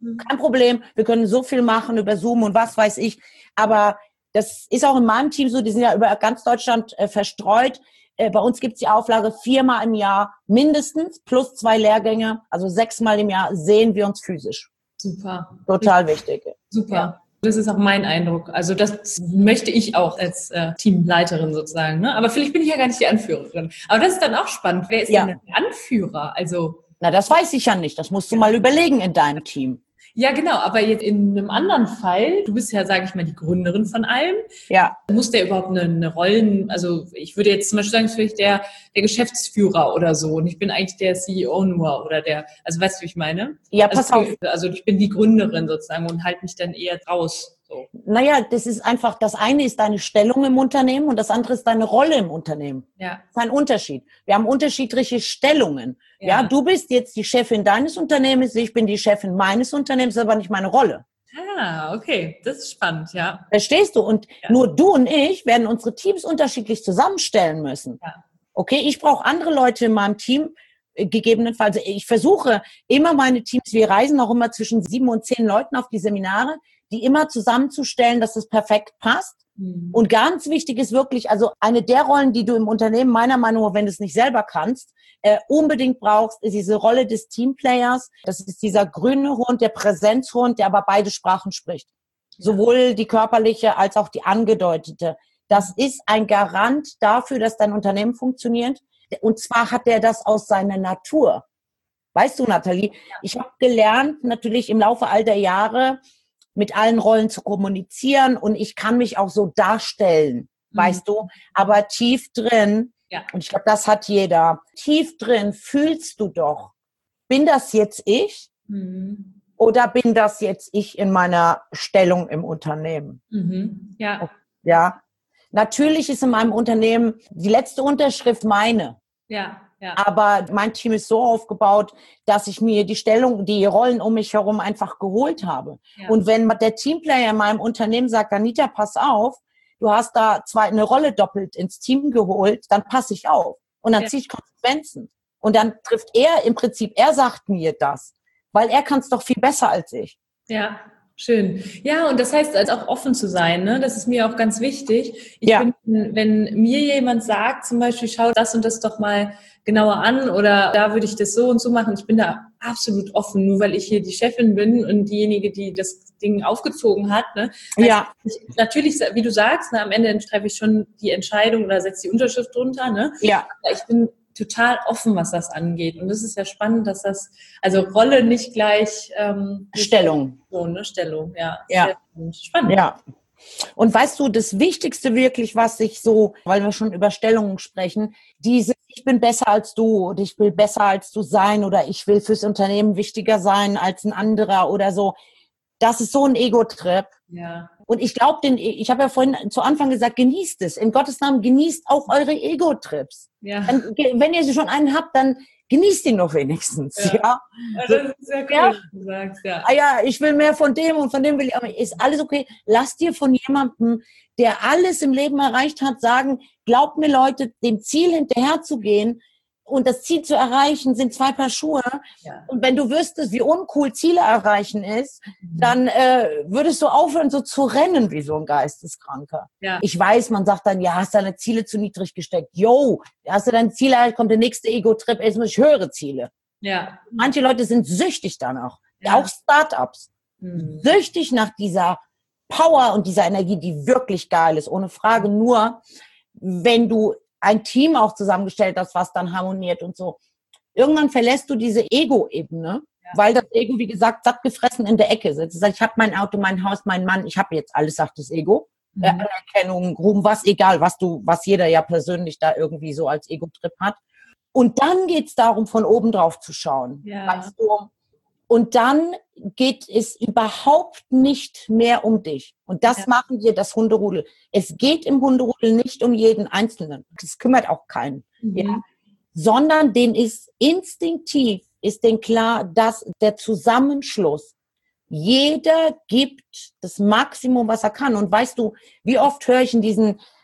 A: kein Problem, wir können so viel machen über Zoom und was weiß ich, aber das ist auch in meinem Team so, die sind ja über ganz Deutschland äh, verstreut. Äh, bei uns gibt es die Auflage, viermal im Jahr mindestens, plus zwei Lehrgänge, also sechsmal im Jahr sehen wir uns physisch.
B: Super.
A: Total wichtig.
B: Super.
A: Ja.
B: Das ist auch mein Eindruck. Also das möchte ich auch als äh, Teamleiterin sozusagen. Ne? Aber vielleicht bin ich ja gar nicht die Anführerin. Aber das ist dann auch spannend. Wer ist
A: Ja.
B: denn der Anführer? Also
A: Na, das weiß ich ja nicht. Das musst du mal überlegen in deinem Team.
B: ja, genau. Aber jetzt in einem anderen Fall, du bist ja, sage ich mal, die Gründerin von allem.
A: Ja.
B: Muss der überhaupt eine, eine Rollen, also ich würde jetzt zum Beispiel sagen, vielleicht der, der Geschäftsführer oder so und ich bin eigentlich der C E O nur oder der, also weißt du, wie ich meine?
A: Ja, pass
B: also,
A: auf.
B: Also ich bin die Gründerin sozusagen und halte mich dann eher raus. So.
A: Naja, das ist einfach, das eine ist deine Stellung im Unternehmen und das andere ist deine Rolle im Unternehmen.
B: Ja.
A: Das ist ein Unterschied. Wir haben unterschiedliche Stellungen. Ja.
B: Ja.
A: Du bist jetzt die Chefin deines Unternehmens, ich bin die Chefin meines Unternehmens, aber nicht meine Rolle.
B: Ah, okay. Das ist spannend, ja.
A: Verstehst du? Und
B: Ja.
A: nur du und ich werden unsere Teams unterschiedlich zusammenstellen müssen.
B: Ja.
A: Okay, ich brauche andere Leute in meinem Team, äh, gegebenenfalls. Ich versuche immer meine Teams, wir reisen auch immer zwischen sieben und zehn Leuten auf die Seminare, die immer zusammenzustellen, dass es perfekt passt.
B: Mhm.
A: Und ganz wichtig ist wirklich, also eine der Rollen, die du im Unternehmen meiner Meinung nach, wenn du es nicht selber kannst, äh, unbedingt brauchst, ist diese Rolle des Teamplayers. Das ist dieser grüne Hund, der Präsenzhund, der aber beide Sprachen spricht.
B: Ja.
A: Sowohl die körperliche als auch die angedeutete. Das ist ein Garant dafür, dass dein Unternehmen funktioniert. Und zwar hat er das aus seiner Natur. Weißt du, Nathalie, ich habe gelernt, natürlich im Laufe all der Jahre, mit allen Rollen zu kommunizieren und ich kann mich auch so darstellen,
B: Mhm.
A: weißt du, aber tief drin,
B: Ja.
A: und ich glaube, das hat jeder, tief drin fühlst du doch, bin das jetzt ich
B: Mhm.
A: oder bin das jetzt ich in meiner Stellung im Unternehmen?
B: Mhm. Ja.
A: Ja, natürlich ist in meinem Unternehmen die letzte Unterschrift meine.
B: Ja. Ja.
A: Aber mein Team ist so aufgebaut, dass ich mir die Stellung, die Rollen um mich herum einfach geholt habe.
B: Ja.
A: Und wenn der Teamplayer in meinem Unternehmen sagt, Anita, pass auf, du hast da zwar eine Rolle doppelt ins Team geholt, dann passe ich auf. Und dann
B: Ja.
A: ziehe ich Konsequenzen. Und dann trifft er im Prinzip, er sagt mir das, weil er kann es doch viel besser als ich.
B: Ja, schön. Ja, und das heißt, als auch offen zu sein, ne? Das ist mir auch ganz wichtig. Ich
A: Ja.
B: bin, wenn mir jemand sagt, zum Beispiel, schau das und das doch mal genauer an oder da würde ich das so und so machen, ich bin da absolut offen, nur weil ich hier die Chefin bin und diejenige, die das Ding aufgezogen hat. Ne?
A: Ja.
B: Also ich, natürlich, wie du sagst, ne, am Ende treffe ich schon die Entscheidung oder setze die Unterschrift drunter. Ne?
A: Ja.
B: Aber ich bin total offen, was das angeht. Und das ist ja spannend, dass das, also Rolle nicht gleich ähm,
A: Stellung.
B: So, ne? Stellung, ja.
A: Ja.
B: Sehr spannend.
A: Ja. Und weißt du, das Wichtigste wirklich, was ich so, weil wir schon über Stellungen sprechen, diese, ich bin besser als du oder ich will besser als du sein oder ich will fürs Unternehmen wichtiger sein als ein anderer oder so, das ist so ein Ego-Trip.
B: Ja.
A: Und ich glaube, den, ich habe ja vorhin zu Anfang gesagt, genießt es. In Gottes Namen, genießt auch eure Ego-Trips.
B: Ja.
A: Dann, wenn ihr sie schon einen habt, dann genießt ihn doch wenigstens.
B: Ja.
A: Ja.
B: Ja, das ist sehr cool,
A: Ja.
B: was du sagst, ja.
A: Ah ja, ich will mehr von dem und von dem will ich, aber ist alles okay. Lass dir von jemandem, der alles im Leben erreicht hat, sagen, glaubt mir Leute, dem Ziel hinterher zu gehen und das Ziel zu erreichen, sind zwei Paar Schuhe.
B: Ja.
A: Und wenn du wüsstest, wie uncool Ziele erreichen ist, dann äh, würdest du aufhören, so zu rennen wie so ein Geisteskranker.
B: Ja.
A: Ich weiß, man sagt dann, ja, hast deine Ziele zu niedrig gesteckt. Yo, hast du dein Ziel erreicht, kommt der nächste Ego-Trip, jetzt muss ich höhere Ziele.
B: Ja.
A: Manche Leute sind süchtig danach.
B: Ja.
A: Auch Startups.
B: Mhm.
A: Süchtig nach dieser Power und dieser Energie, die wirklich geil ist. Ohne Frage, nur wenn du ein Team auch zusammengestellt hast, was dann harmoniert und so. Irgendwann verlässt du diese Ego-Ebene,
B: Ja.
A: weil das Ego, wie gesagt, satt gefressen in der Ecke sitzt. Ich habe mein Auto, mein Haus, mein Mann, ich habe jetzt alles, sagt das Ego.
B: Mhm.
A: Äh, Anerkennung, Ruhm, was egal, was du, was jeder ja persönlich da irgendwie so als Ego-Trip hat. Und dann geht's darum, von oben drauf zu schauen.
B: Ja.
A: Weißt du? Und dann geht es überhaupt nicht mehr um dich. Und das
B: Ja.
A: machen wir, das Hunderudel. Es geht im Hunderudel nicht um jeden Einzelnen. Das kümmert auch keinen.
B: Mhm.
A: Ja. Sondern den ist instinktiv, ist denen klar, dass der Zusammenschluss, jeder gibt das Maximum, was er kann. Und weißt du, wie oft höre ich in diesen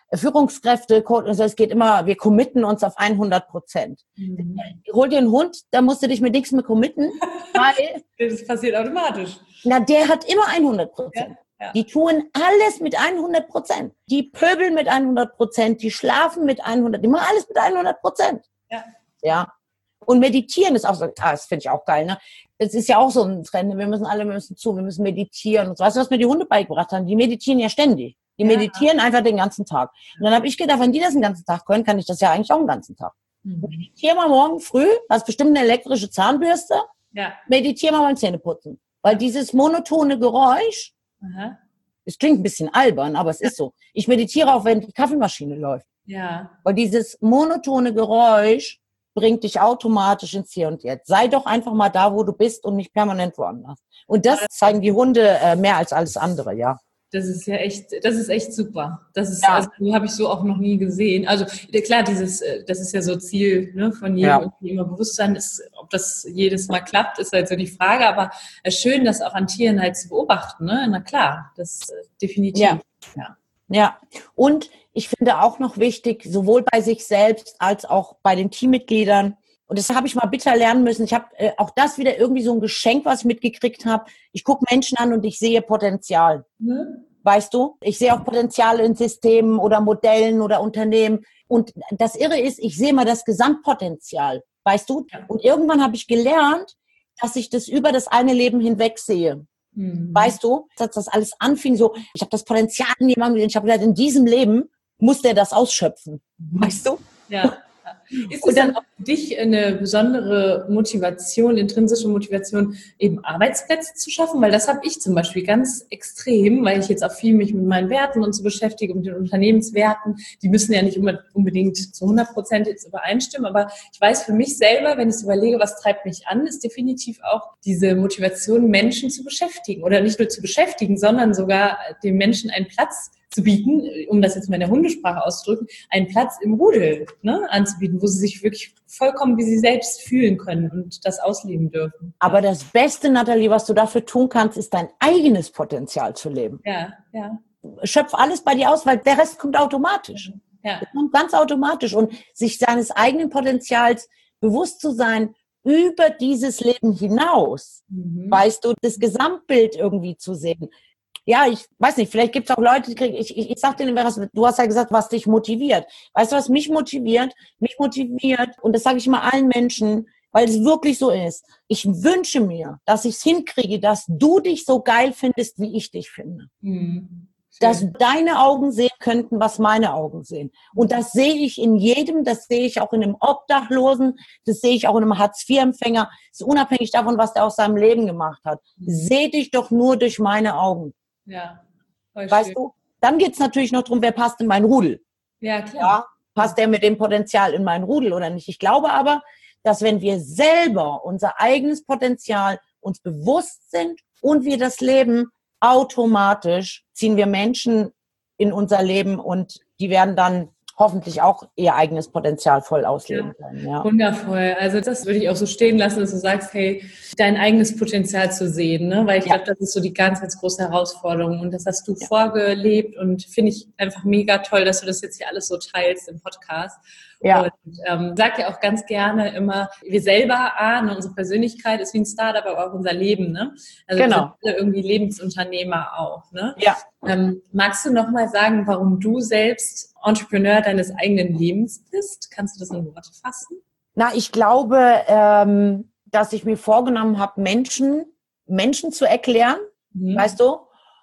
A: Führungskräfte, also es geht immer, wir committen uns auf hundert Prozent. Mhm. Hol dir einen Hund, da musst du dich mit nichts mehr committen, weil...
B: Das passiert automatisch.
A: Na, der hat immer hundert Prozent. Ja, ja. Die tun alles mit hundert Prozent. Die pöbeln mit hundert Prozent, die schlafen mit hundert, die machen alles mit hundert Prozent.
B: Ja.
A: Ja. Und meditieren ist auch so, ah, das finde ich auch geil, ne? Das ist ja auch so ein Trend, wir müssen alle, wir müssen zu, wir müssen meditieren und so. Weißt du, was mir die Hunde beigebracht haben? Die meditieren ja ständig. Die ja. meditieren einfach den ganzen Tag. Und dann habe ich gedacht, wenn die das den ganzen Tag können, kann ich das ja eigentlich auch den ganzen Tag. Mhm. Meditier mal morgen früh, hast bestimmt eine elektrische Zahnbürste.
B: Ja.
A: Meditier mal beim Zähneputzen. Weil dieses monotone Geräusch,
B: aha.
A: Es klingt ein bisschen albern, aber es ja. ist so. Ich meditiere auch, wenn die Kaffeemaschine läuft.
B: Ja.
A: Weil dieses monotone Geräusch bringt dich automatisch ins Hier und Jetzt. Sei doch einfach mal da, wo du bist und nicht permanent woanders. Und das zeigen die Hunde äh, mehr als alles andere, ja.
B: Das ist ja echt, das ist echt super. Das ist,
A: ja.
B: also, die habe ich so auch noch nie gesehen. Also klar, dieses, das ist ja so Ziel, ne, von jedem,
A: ja.
B: immer Bewusstsein ist, ob das jedes Mal klappt, ist halt so die Frage. Aber es ist schön, das auch an Tieren halt zu beobachten, ne? Na klar, das äh, definitiv.
A: Ja. ja. Ja. Und ich finde auch noch wichtig, sowohl bei sich selbst als auch bei den Teammitgliedern. Und das habe ich mal bitter lernen müssen. Ich habe äh, auch das wieder irgendwie so ein Geschenk, was ich mitgekriegt habe. Ich gucke Menschen an und ich sehe Potenzial. Mhm. Weißt du? Ich sehe auch Potenzial in Systemen oder Modellen oder Unternehmen. Und das Irre ist, ich sehe mal das Gesamtpotenzial. Weißt du? Ja. Und irgendwann habe ich gelernt, dass ich das über das eine Leben hinweg sehe. Mhm. Weißt du? Dass das alles anfing so, ich habe das Potenzial in jemandem, ich habe gesagt, in diesem Leben muss der das ausschöpfen. Weißt du?
B: Ja. Ist es dann auch für dich eine besondere Motivation, intrinsische Motivation, eben Arbeitsplätze zu schaffen? Weil das habe ich zum Beispiel ganz extrem, weil ich jetzt auch viel mich mit meinen Werten und so beschäftige, mit den Unternehmenswerten. Die müssen ja nicht unbedingt zu hundert Prozent jetzt übereinstimmen, aber ich weiß für mich selber, wenn ich überlege, was treibt mich an, ist definitiv auch diese Motivation, Menschen zu beschäftigen. Oder nicht nur zu beschäftigen, sondern sogar den Menschen einen Platz zu bieten, um das jetzt mal in der Hundesprache auszudrücken, einen Platz im Rudel, ne, anzubieten, wo sie sich wirklich vollkommen wie sie selbst fühlen können und das ausleben dürfen.
A: Aber das Beste, Nathalie, was du dafür tun kannst, ist dein eigenes Potenzial zu leben.
B: Ja, ja.
A: Schöpf alles bei dir aus, weil der Rest kommt automatisch.
B: Ja.
A: Das kommt ganz automatisch. Und sich seines eigenen Potenzials bewusst zu sein, über dieses Leben hinaus, mhm. weißt du, das Gesamtbild irgendwie zu sehen. Ja, ich weiß nicht, vielleicht gibt es auch Leute, die kriegen, ich, ich, ich sag denen, du hast ja gesagt, was dich motiviert. Weißt du, was mich motiviert? Mich motiviert, und das sage ich immer allen Menschen, weil es wirklich so ist. Ich wünsche mir, dass ich es hinkriege, dass du dich so geil findest, wie ich dich finde.
B: Mhm.
A: Dass deine Augen sehen könnten, was meine Augen sehen. Und das sehe ich in jedem, das sehe ich auch in einem Obdachlosen, das sehe ich auch in einem Hartz-vier-Empfänger. Das ist unabhängig davon, was der aus seinem Leben gemacht hat. Seh dich doch nur durch meine Augen.
B: Ja,
A: weißt schön. Du, dann geht's natürlich noch drum, wer passt in meinen Rudel.
B: Ja, klar.
A: Ja, passt der mit dem Potenzial in meinen Rudel oder nicht? Ich glaube aber, dass wenn wir selber unser eigenes Potenzial uns bewusst sind und wir das leben, automatisch ziehen wir Menschen in unser Leben und die werden dann hoffentlich auch ihr eigenes Potenzial voll ausleben
B: ja,
A: können. Ja.
B: Wundervoll. Also das würde ich auch so stehen lassen, dass du sagst, hey, dein eigenes Potenzial zu sehen, ne? Weil ich ja. glaube, das ist so die ganz, ganz große Herausforderung und das hast du ja. vorgelebt und finde ich einfach mega toll, dass du das jetzt hier alles so teilst im Podcast.
A: Ja.
B: Und ähm, sag ja auch ganz gerne immer, wir selber, ah, ne, unsere Persönlichkeit ist wie ein Startup, aber auch unser Leben, ne? Also
A: genau.
B: wir sind alle irgendwie Lebensunternehmer auch, ne?
A: Ja.
B: Ähm, magst du noch mal sagen, warum du selbst Entrepreneur deines eigenen Lebens bist? Kannst du das in Worte fassen?
A: Na, ich glaube, ähm, dass ich mir vorgenommen habe, Menschen, Menschen zu erklären, mhm. weißt du?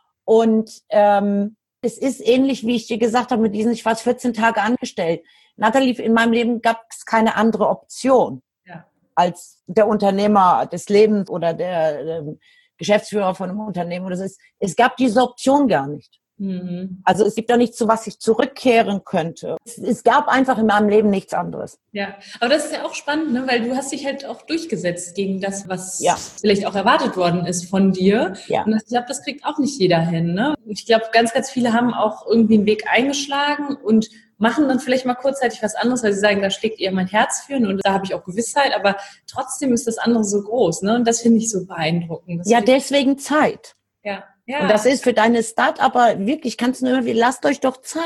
A: Und ähm, es ist ähnlich, wie ich dir gesagt habe, mit diesen, ich war vierzehn Tage angestellt. Nathalie, in meinem Leben gab es keine andere Option
B: ja.
A: als der Unternehmer des Lebens oder der, der Geschäftsführer von einem Unternehmen. Oder so. Es, es gab diese Option gar nicht.
B: Mhm.
A: Also es gibt da nichts, zu was ich zurückkehren könnte. Es, es gab einfach in meinem Leben nichts anderes.
B: Ja, aber das ist ja auch spannend, ne? Weil du hast dich halt auch durchgesetzt gegen das, was
A: ja.
B: vielleicht auch erwartet worden ist von dir.
A: Ja.
B: Und ich glaube, das kriegt auch nicht jeder hin. Ne? Ich glaube, ganz, ganz viele haben auch irgendwie einen Weg eingeschlagen und machen dann vielleicht mal kurzzeitig was anderes, weil sie sagen, da schlägt eher mein Herz für und da habe ich auch Gewissheit, aber trotzdem ist das andere so groß. Ne? Und das finde ich so beeindruckend. Das
A: ja, deswegen Zeit.
B: Ja. Ja.
A: Und das ist für deine Start-Upper wirklich, kannst du nur, lasst euch doch Zeit.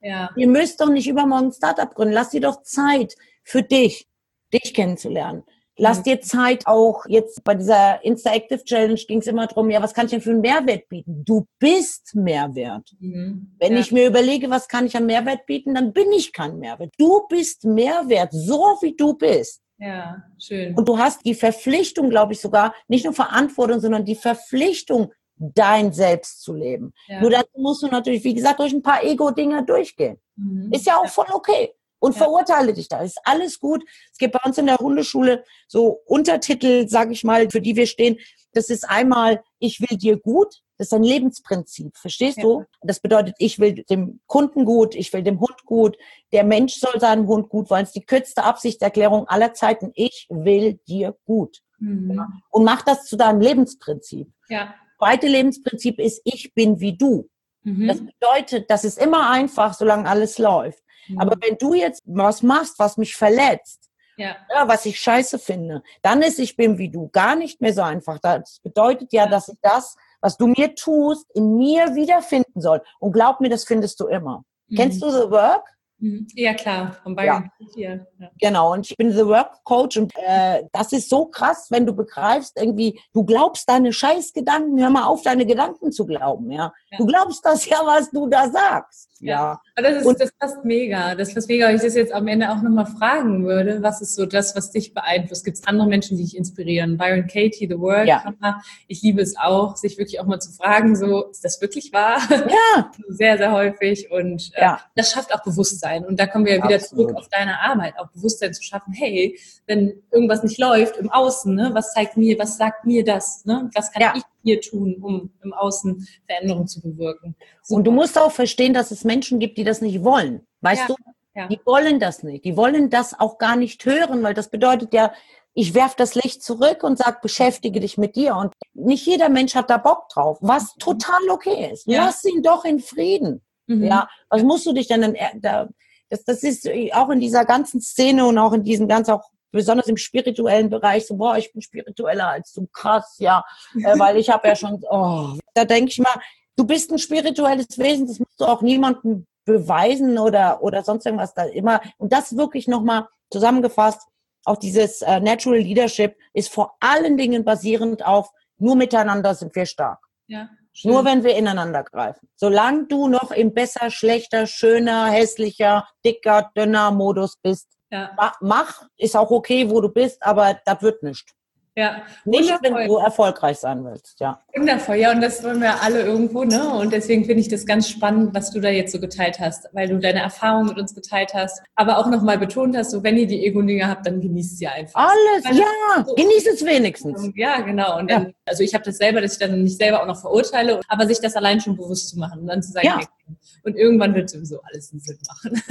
B: Ja.
A: Ihr müsst doch nicht übermorgen ein Startup gründen. Lass dir doch Zeit für dich, dich kennenzulernen. Lass
B: Mhm.
A: dir Zeit auch, jetzt bei dieser Insta-Active Challenge ging es immer darum, ja, was kann ich denn für einen Mehrwert bieten? Du bist Mehrwert.
B: Mhm.
A: Wenn
B: Ja.
A: ich mir überlege, was kann ich an Mehrwert bieten, dann bin ich kein Mehrwert. Du bist Mehrwert, so wie du bist.
B: Ja, schön.
A: Und du hast die Verpflichtung, glaube ich sogar, nicht nur Verantwortung, sondern die Verpflichtung, dein Selbst zu leben.
B: Ja.
A: Nur dazu musst du natürlich, wie gesagt, durch ein paar Ego-Dinger durchgehen.
B: Mhm.
A: Ist ja auch voll okay. Und
B: Ja.
A: verurteile dich da. Ist alles gut. Es gibt bei uns in der Hundeschule so Untertitel, sage ich mal, für die wir stehen. Das ist einmal, ich will dir gut. Das ist ein Lebensprinzip. Verstehst
B: Ja.
A: du? Das bedeutet, ich will dem Kunden gut, ich will dem Hund gut. Der Mensch soll seinem Hund gut wollen. Es ist die kürzeste Absichtserklärung aller Zeiten. Ich will dir gut.
B: Mhm.
A: Ja. Und mach das zu deinem Lebensprinzip.
B: Ja.
A: Zweite Lebensprinzip ist, ich bin wie du.
B: Mhm.
A: Das bedeutet, das ist immer einfach, solange alles läuft.
B: Mhm.
A: Aber wenn du jetzt was machst, was mich verletzt,
B: Ja.
A: ja, was ich scheiße finde, dann ist ich bin wie du gar nicht mehr so einfach. Das bedeutet ja,
B: Ja.
A: dass ich das, was du mir tust, in mir wiederfinden soll. Und glaub mir, das findest du immer.
B: Mhm.
A: Kennst du The Work?
B: Mhm. Ja, klar, von Byron. Ja. Ja.
A: Genau, und ich bin The Work Coach und äh, das ist so krass, wenn du begreifst, irgendwie, du glaubst deine Scheißgedanken, hör mal auf, deine Gedanken zu glauben, ja.
B: Ja.
A: Du glaubst das ja, was du da sagst, ja.
B: Ja. Aber das ist,
A: Und-
B: das passt mega. Das passt mega. Wenn ich das jetzt am Ende auch nochmal fragen würde, was ist so das, was dich beeinflusst? Gibt es andere Menschen, die dich inspirieren? Byron Katie, The Work.
A: Ja.
B: Ich liebe es auch, sich wirklich auch mal zu fragen, so, ist das wirklich wahr?
A: Ja,
B: Sehr, sehr häufig. Und äh,
A: Ja.
B: das schafft auch Bewusstsein. Und da kommen wir ja wieder
A: Absolut.
B: zurück auf deine Arbeit, auch Bewusstsein zu schaffen. Hey, wenn irgendwas nicht läuft im Außen, ne, was zeigt mir, was sagt mir das? Ne? Was kann
A: Ja.
B: ich hier tun, um im Außen Veränderungen zu bewirken?
A: und du musst auch verstehen, dass es Menschen gibt, die das nicht wollen. Weißt
B: Ja.
A: du?
B: Ja.
A: Die wollen das nicht. Die wollen das auch gar nicht hören, weil das bedeutet ja, ich werf das Licht zurück und sag, beschäftige dich mit dir. Und nicht jeder Mensch hat da Bock drauf, was total okay ist.
B: Ja.
A: Lass ihn doch in Frieden.
B: Mhm.
A: Ja, was musst du dich denn dann, äh, da, das, das ist auch in dieser ganzen Szene und auch in diesem ganz auch besonders im spirituellen Bereich so, boah, ich bin spiritueller als du, krass, ja, äh, weil ich habe ja schon, oh, da denke ich mal, du bist ein spirituelles Wesen, das musst du auch niemandem beweisen oder oder sonst irgendwas da immer. Und das wirklich nochmal zusammengefasst, auch dieses äh, Natural Leadership ist vor allen Dingen basierend auf, nur miteinander sind wir stark.
B: Ja. Schön.
A: Nur wenn wir ineinander greifen. Solange du noch im besser, schlechter, schöner, hässlicher, dicker, dünner Modus bist,
B: Ja.
A: ma- mach, ist auch okay, wo du bist, aber das wird nicht.
B: Ja.
A: Nicht, wenn
B: Wundervoll.
A: du erfolgreich sein willst, ja.
B: Wundervoll, ja, und das wollen wir alle irgendwo, ne? Und deswegen finde ich das ganz spannend, was du da jetzt so geteilt hast, weil du deine Erfahrungen mit uns geteilt hast, aber auch nochmal betont hast, so wenn ihr die Ego-Dinger habt, dann genießt sie einfach.
A: Alles,
B: Weil-
A: ja, genieß es wenigstens.
B: Ja, genau. Und dann, also ich habe das selber, dass ich dann nicht selber auch noch verurteile, aber sich das allein schon bewusst zu machen und dann zu sagen,
A: Ja.
B: hey, und irgendwann wird sowieso alles einen Sinn machen.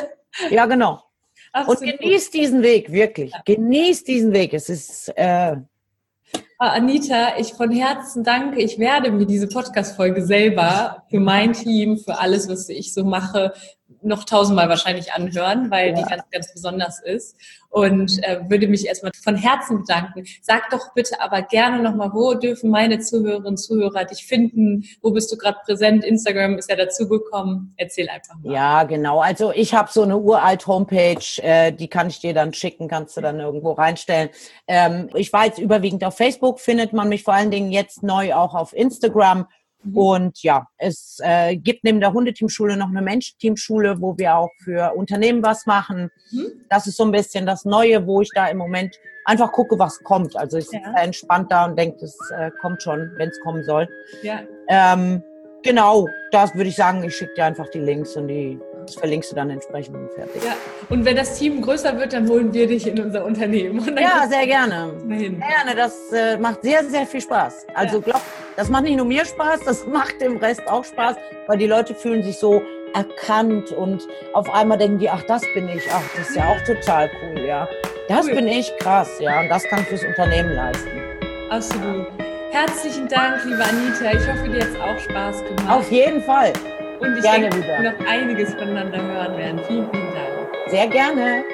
A: Ja, genau. Und
B: Absolut.
A: genieß diesen Weg, wirklich. Genieß diesen Weg. Es ist, äh,
B: Ah, Anita, ich von Herzen danke. Ich werde mir diese Podcast-Folge selber für mein Team, für alles, was ich so mache, noch tausendmal wahrscheinlich anhören, weil
A: Ja.
B: die ganz, ganz besonders ist. Und äh, würde mich erstmal von Herzen bedanken. Sag doch bitte aber gerne nochmal, wo dürfen meine Zuhörerinnen und Zuhörer dich finden? Wo bist du gerade präsent? Instagram ist ja dazugekommen. Erzähl einfach mal.
A: ja, genau. Also ich habe so eine uralt Homepage, äh, die kann ich dir dann schicken, kannst du dann irgendwo reinstellen. Ähm, ich war jetzt überwiegend auf Facebook, findet man mich vor allen Dingen jetzt neu auch auf Instagram.
B: Mhm.
A: Und ja, es äh, gibt neben der Hundeteamschule noch eine Menschenteamschule, wo wir auch für Unternehmen was machen.
B: Mhm.
A: Das ist so ein bisschen das Neue, wo ich da im Moment einfach gucke, was kommt. Also ich sitze
B: Ja.
A: da entspannt da und denke, das äh, kommt schon, wenn es kommen soll.
B: Ja.
A: Ähm, genau, das würde ich sagen, ich schicke dir einfach die Links und die das verlinkst du dann entsprechend und fertig.
B: Ja. Und wenn das Team größer wird, dann holen wir dich in unser Unternehmen. Und dann
A: Ja,
B: gehst
A: sehr
B: du
A: gerne.
B: mal hin.
A: Gerne, das äh, macht sehr, sehr viel Spaß. Also
B: Ja.
A: glaub, das macht nicht nur mir Spaß, das macht dem Rest auch Spaß, weil die Leute fühlen sich so erkannt und auf einmal denken die, ach, das bin ich, ach, das ist ja auch total cool, ja. Das
B: Cool.
A: bin ich, krass, ja, und das kann ich fürs Unternehmen leisten.
B: Absolut. Herzlichen Dank, liebe Anita. Ich hoffe, dir hat es auch Spaß gemacht.
A: Auf jeden Fall,
B: Und ich
A: gerne
B: denke,
A: wieder.
B: wir noch einiges voneinander hören werden. Vielen, vielen Dank.
A: sehr gerne.